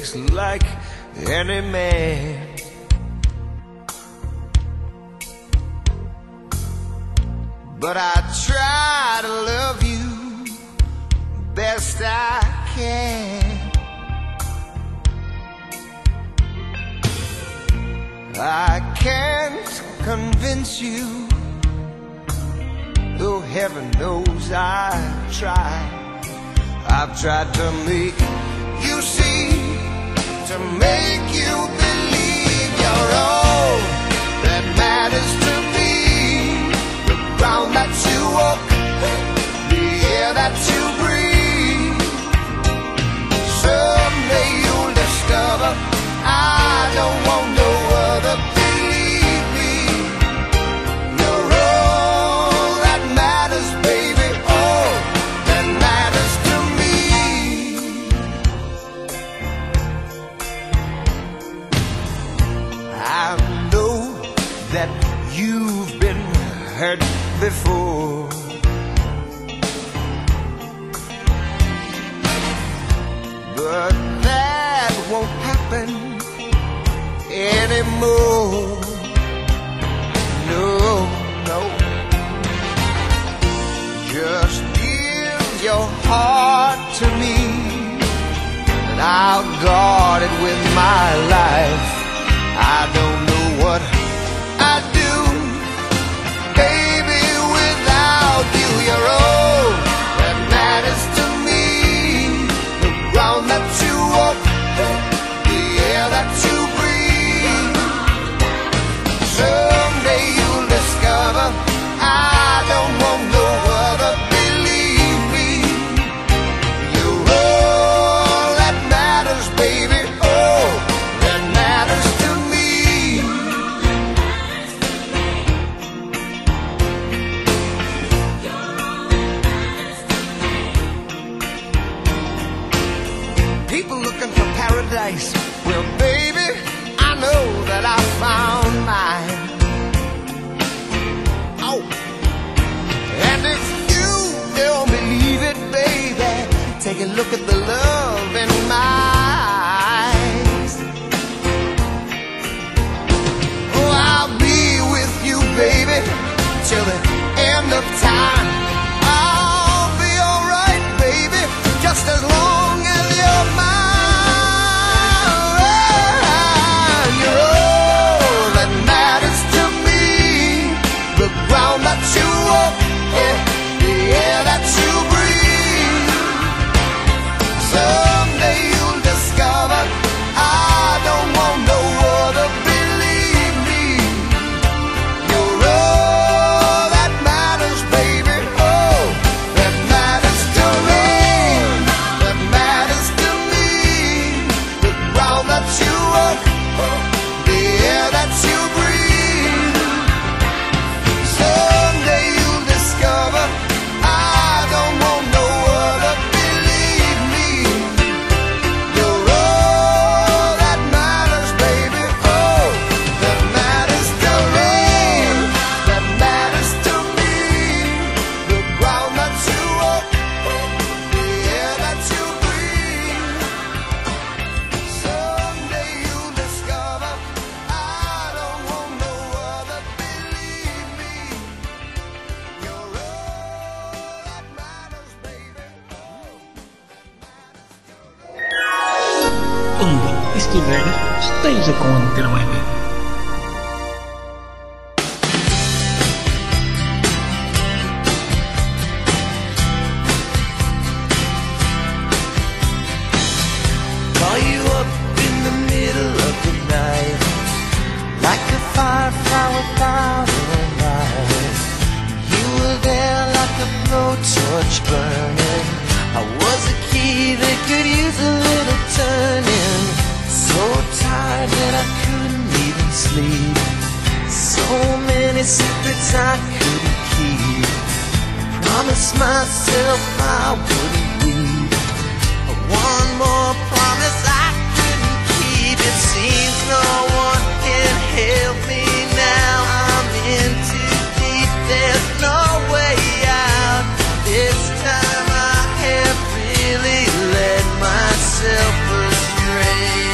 mistakes like any man. But I try to love you best I can. I can't convince you, though heaven knows I've tried. I've tried to make you see, to make you believe you're all that matters to me. The ground that you walk, the air that you breathe. Someday you'll discover I don't want no other. Believe me, you're all that matters, baby. All that matters to me. I know that you've been hurt before, but that won't happen anymore. No, no. Just give your heart to me, and I'll guard it with my life. I don't know what I'd do, baby, without you. You're all that matters to me. The ground that you walk, the air that you breathe. Someday you'll discover I don't want no other. Believe me, you're all that matters, baby. All that matters to me. People looking for paradise. Well, baby, I know that I found mine. Oh, and if you don't believe it, baby, take a look at the love in my eyes. Oh, I'll be with you, baby, till the end of time. I'll be alright, baby, just as long as you're mine. You're all that matters to me. The ground that you walk, the air that you breathe. Someday you'll discover I don't want no other. Believe me, you're all that matters, baby. Oh, that matters to me. That matters to me. The ground that you walk, the air that you breathe. Someday you'll discover I don't want no other. Believe me, you're all that matters, baby. Oh, that matters to me. That matters to me. The ground that you walk, the air that you breathe. Someday you'll discover I don't want no other. Believe me, you're all that matters, baby. Onde estiver, esteja com a Antena Web. Call you up in the middle of the night, like a firefly without a light. You were there like a blowtorch burning. I was a key that could use a little turning. So tired that I couldn't even sleep. So many secrets I couldn't keep. Promised myself I wouldn't leave. One more promise I couldn't keep. It seems no one can help me now. I'm in too deep, there's no way out. This time I have really led myself astray.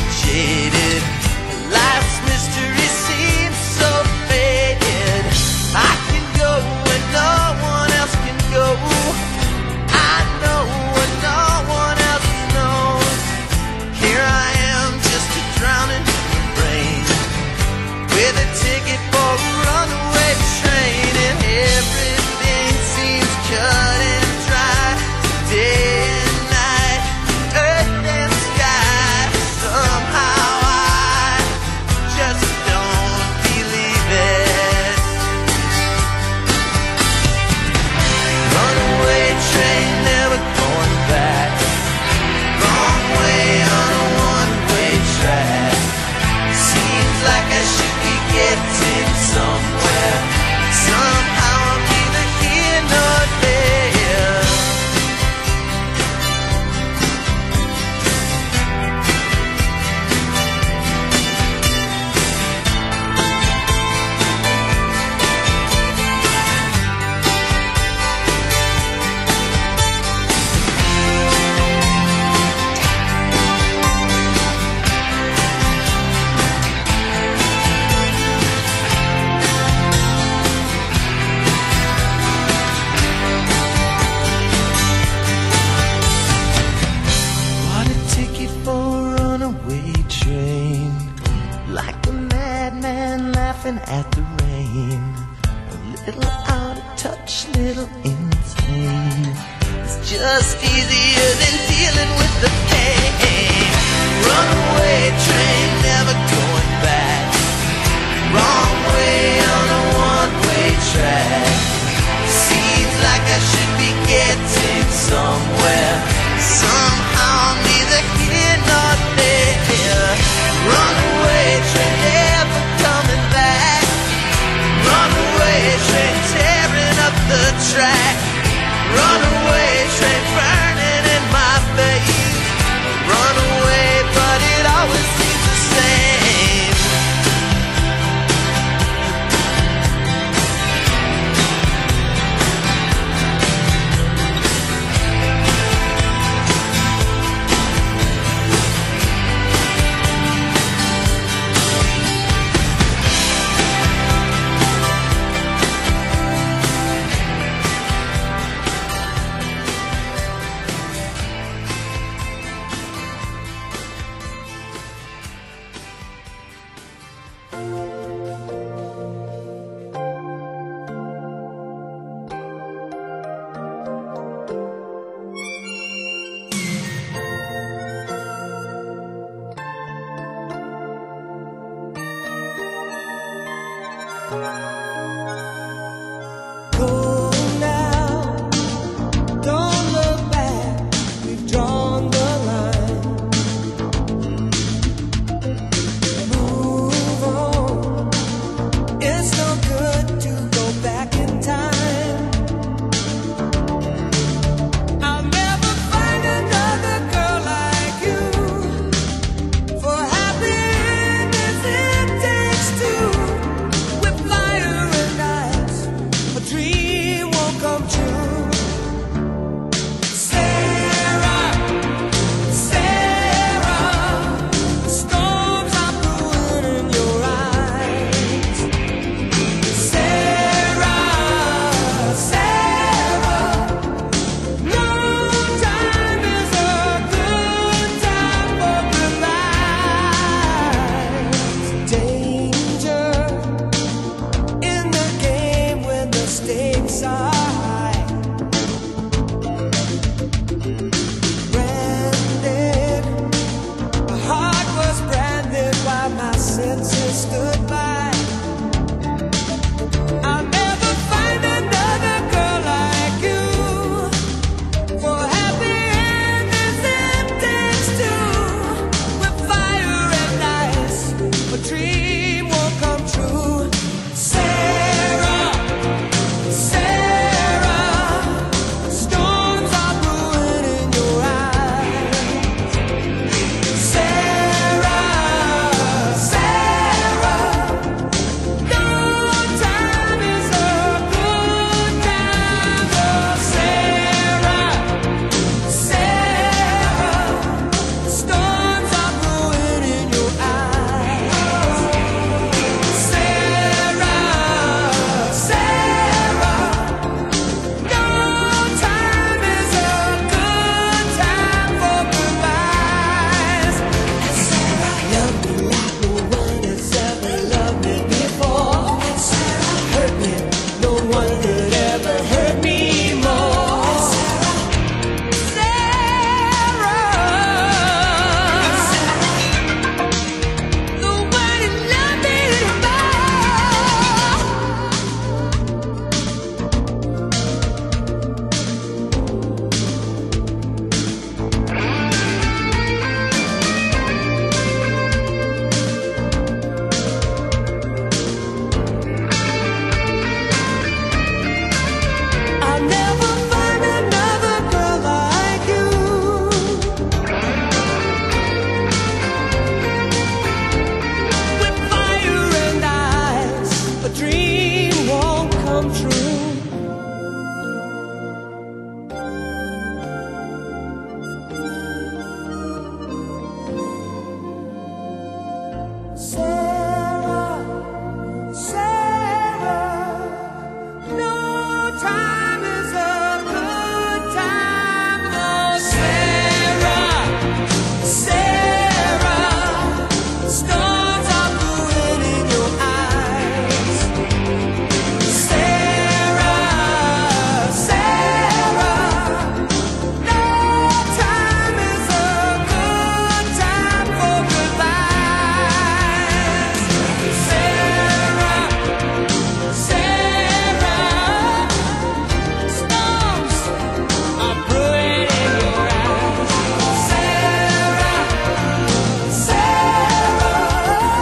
jaded. Life's mystery seems so faded. I can go where no one else can go. I know what no one else knows. Here I am, just a drowning in the rain, with a ticket for a runaway train, and everything seems cut and dry. Day and night, earth and sky. Somehow I just don't believe it. Runaway train, never going back. Wrong way on a one-way track. Seems like I should be getting somewhere. Somehow I'm neither here nor there. Bought a ticket for a runaway train, like a madman laughing at the rain. A little out of touch, little insane. It's just easier than dealing with the pain. Runaway train, never going back. Wrong way on a one-way track. Seems like I should be getting somewhere. Somehow I'm neither here nor there. Runaway train, never coming back. Runaway train, tearing up the track. Runaway train, burning in my face. Runaway, but it always seems the same. Go now, don't look back. We've drawn the line. Move on, Sarah, Sarah, no time is a good time. Oh, Sarah, Sarah, stars are glowing in your eyes. Sarah, Sarah, no time is a good time for goodbyes. Sarah, Sarah, storms are brewing in your eyes. Sarah, Sarah,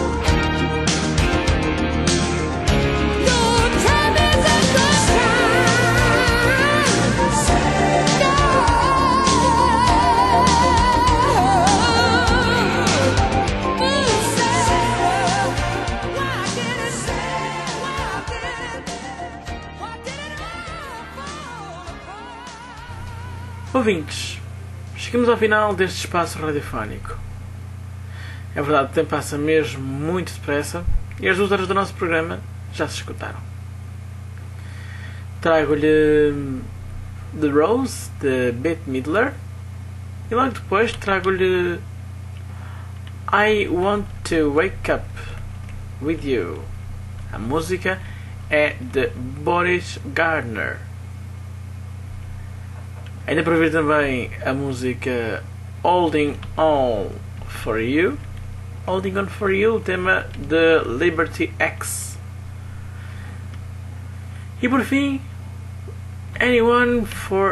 no time is a good Ouvintes, chegamos ao final deste espaço radiofónico. É verdade, o tempo passa mesmo muito depressa e as 2 horas do nosso programa já se escutaram. Trago-lhe The Rose, de Bette Midler, e logo depois trago-lhe I Want to Wake Up With You. A música é de Boris Gardner. Ainda para ouvir também a música Holding On For You. Holding On For You, tema de Liberty X. E por fim, Anyone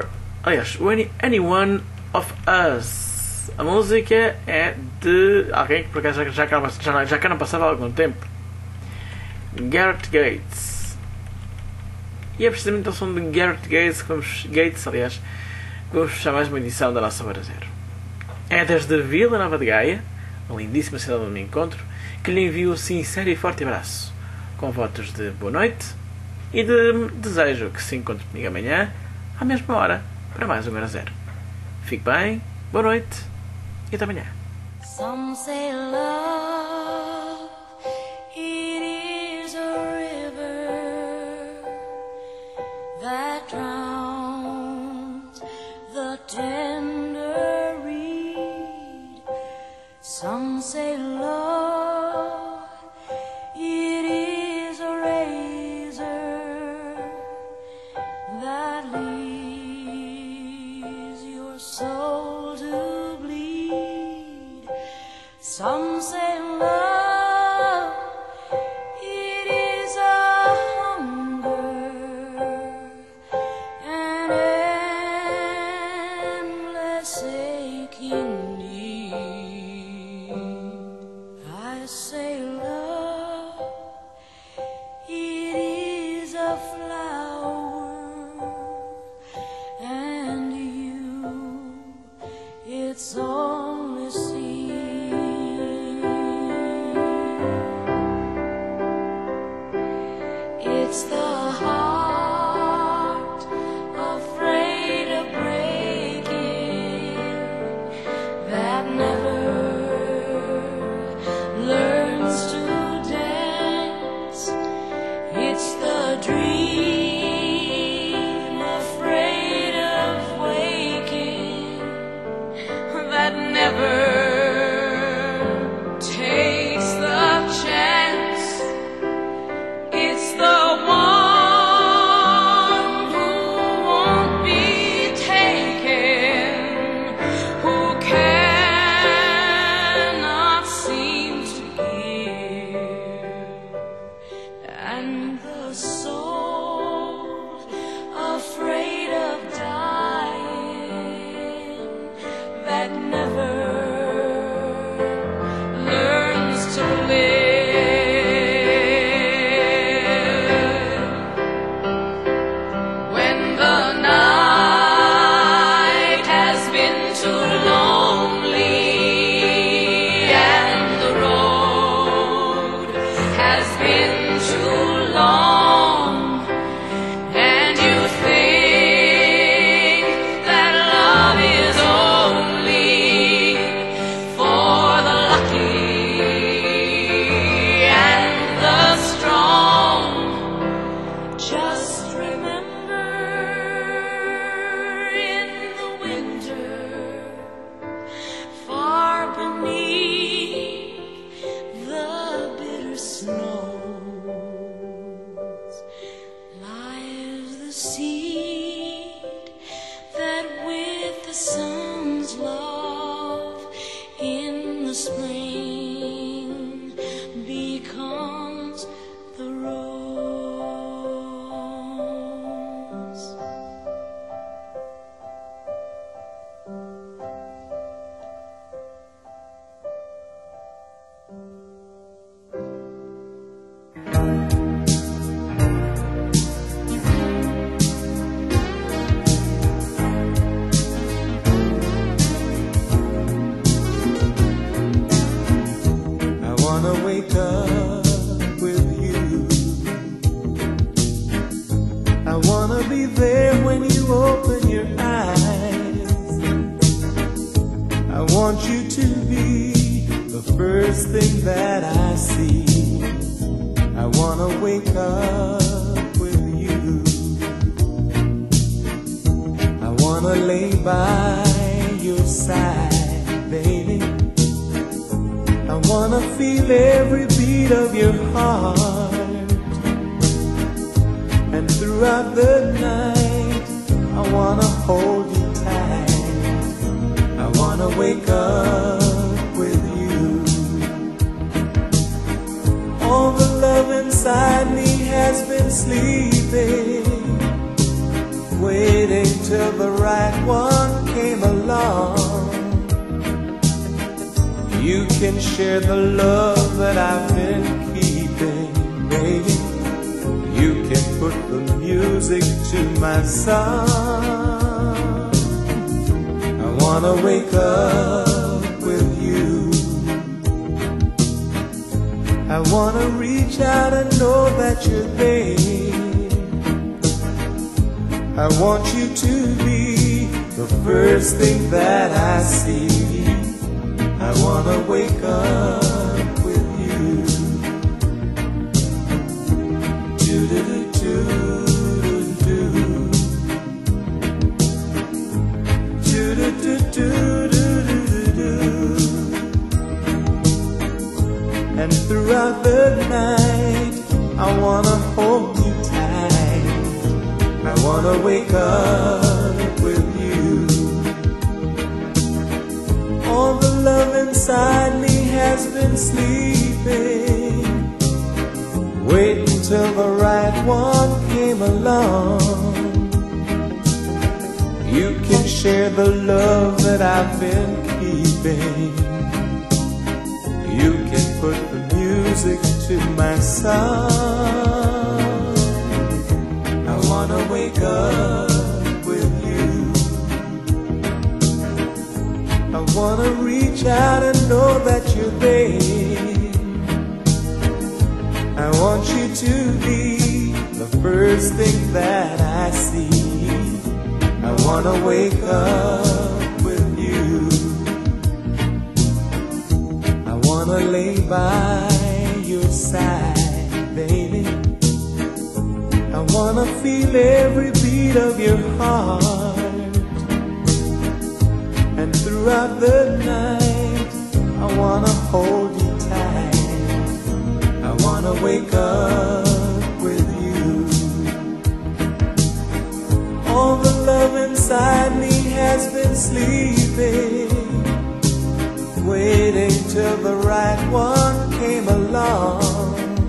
of Us. A música é de alguém que por acaso já cá não passava há algum tempo. Gareth Gates. E é precisamente ao som de Gareth Gates que vamos fechar mais uma edição da nossa Hora Zero. É desde Vila Nova de Gaia, a lindíssima cidade onde me encontro, que lhe envio um sincero e forte abraço, com votos de boa noite e de desejo que se encontre comigo amanhã, à mesma hora, para mais uma Hora Zero. Fique bem, boa noite e até amanhã. Some say love, it is a river that drowns the tender reed. Some say love, it is a razor that leaves your soul to bleed. Some say love, it is a hunger, an endless aching need. I say love, it is a flower, and you, it's only seed. It's the heart afraid of breaking that never learns to dance. It's the dream afraid of waking that never takes the chance. It's the one wanna wake up with you. I wanna be there when you open your eyes. I want you to be the first thing that I see. I wanna wake up with you. I wanna lay by your side, baby. I wanna feel every beat of your heart. And throughout the night, I wanna hold you tight. I wanna wake up with you. All the love inside me has been sleeping, waiting till the right one came along. You can share the love that I've been keeping, baby. You can put the music to my song. I wanna wake up with you. I wanna reach out and know that you're there. I want you to be the first thing that I see. I wanna wake up with you. Do-do-do-do-do-do. Do-do-do-do-do-do-do. And throughout the night, I wanna hold you tight. I wanna wake up with you. All the love inside me has been sleeping, waiting till the right one came along. You can share the love that I've been keeping. You can put the music to my song. I wanna wake up with you. I wanna reach out and know that you're there. I want you to be the first thing that I see. I wanna wake up with you. I wanna lay by your side, baby. I wanna feel every beat of your heart. And throughout the night, I wanna hold you tight. I wanna wake up with you. All the love inside me has been sleeping, waiting till the right one came along.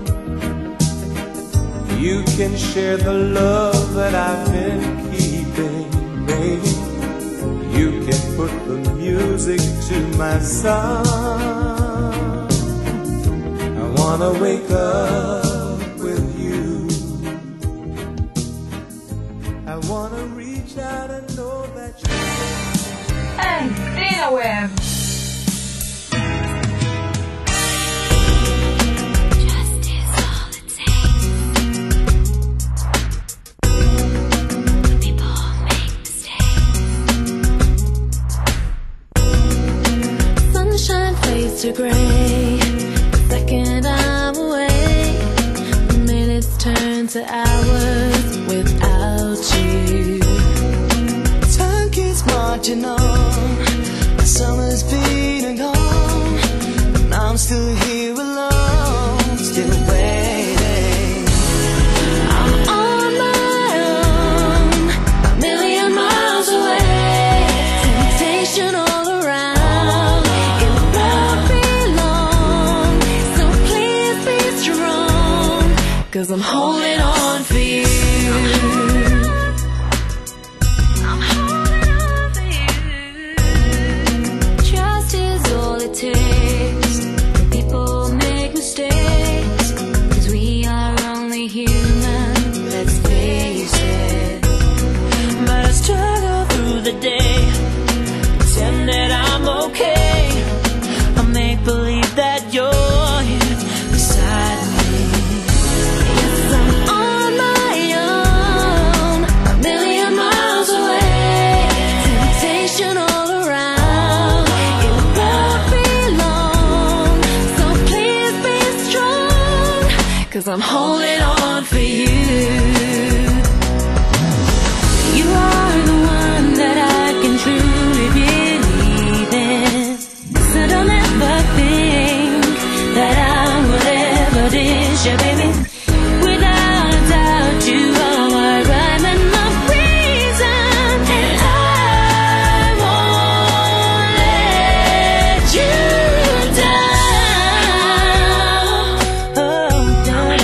You can share the love that I've been keeping, baby. You can put the music to my song. I wanna wake up with you. I wanna reach out and know that you. Antenna Web. To gray, the second I'm away, the minutes turn to hours without you. Time keeps marching on, the summer's been and gone, and I'm still here alone, still waiting. I'm on my own, a million miles away, temptation all around. It won't be long, so please be strong, 'cause I'm holding on for you. Trust is all it takes. People make mistakes, 'cause we are only human, let's face it. But I struggle through the day, pretend that I'm okay. I make believe that you're here, 'cause I'm holding on for you. You are the one that I can truly believe in. So don't ever think that I would ever dish you, baby. Without a doubt, you are my rhyme and my reason, and I won't let you down. Oh, down.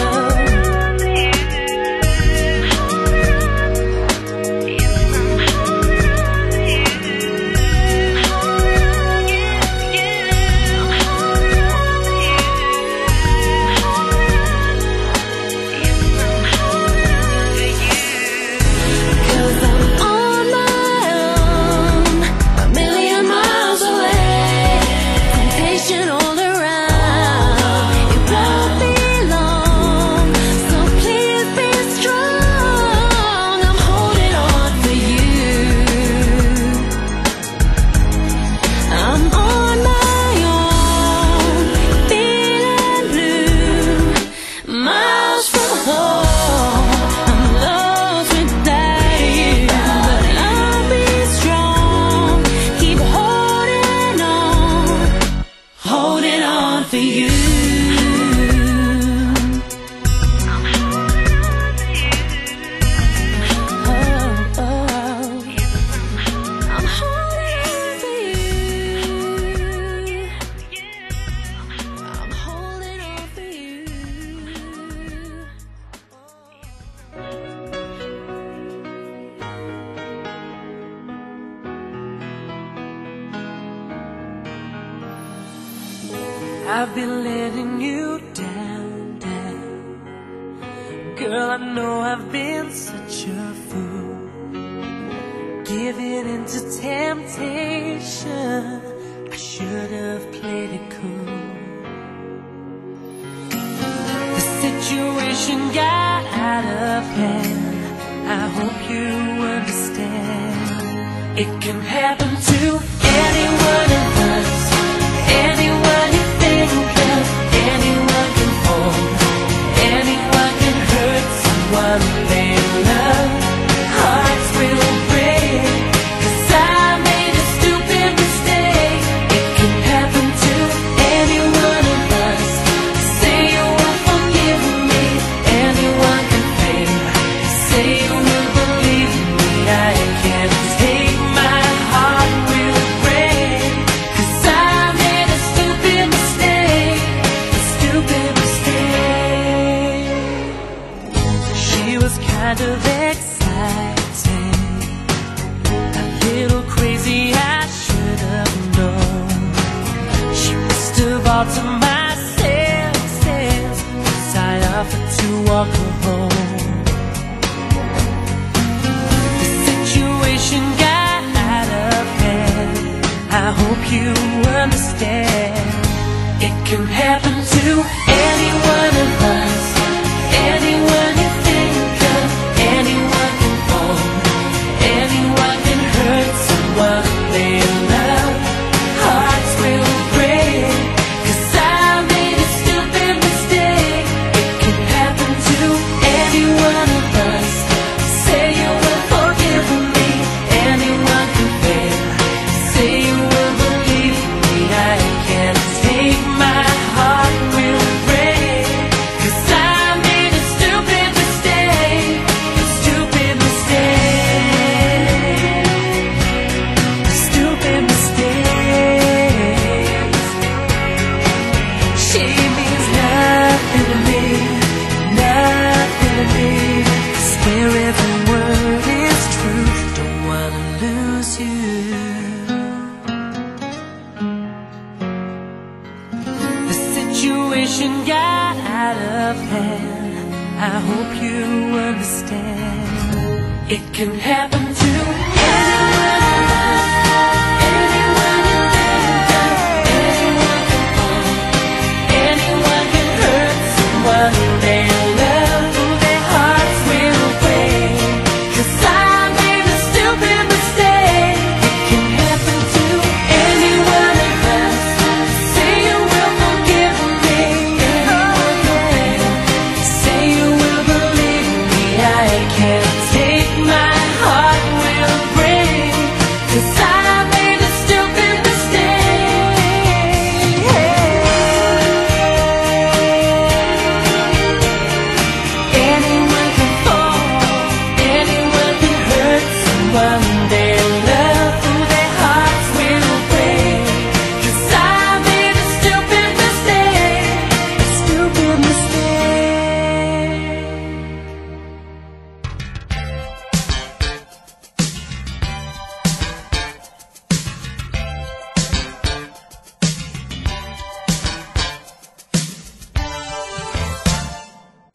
I've been letting you down, down. Girl, I know I've been such a fool, giving into temptation. I should have played it cool. The situation got out of hand. I hope you understand. It can happen to any one of us. Anyone you think of, anyone can fall, anyone can hurt someone they love. Hearts will break, 'cause I made a stupid mistake. It can happen to any one of us. Say you won't forgive me, anyone can fail. Say you will believe me, I can't take my heart will break. 'Cause I made a stupid mistake, a stupid mistake. She was kind of exciting, a little crazy, I should have known. She must have altered my senses, 'cause I offered to walk her home. The situation got out of hand. I hope you understand. It can happen to any one of us. Anyone you think of, anyone can fall, anyone can hurt someone they love. Hearts will break, 'cause I made a stupid mistake. It can happen to any one of us. Say you will forgive me, anyone can fail. Say you will believe me, I can't take my heart will break. 'Cause I made a stupid mistake, a stupid mistake, a stupid mistake. She means nothing to me, nothing to me. Swear every word is true, don't wanna lose you. The situation got out of hand. I hope you understand. It can happen to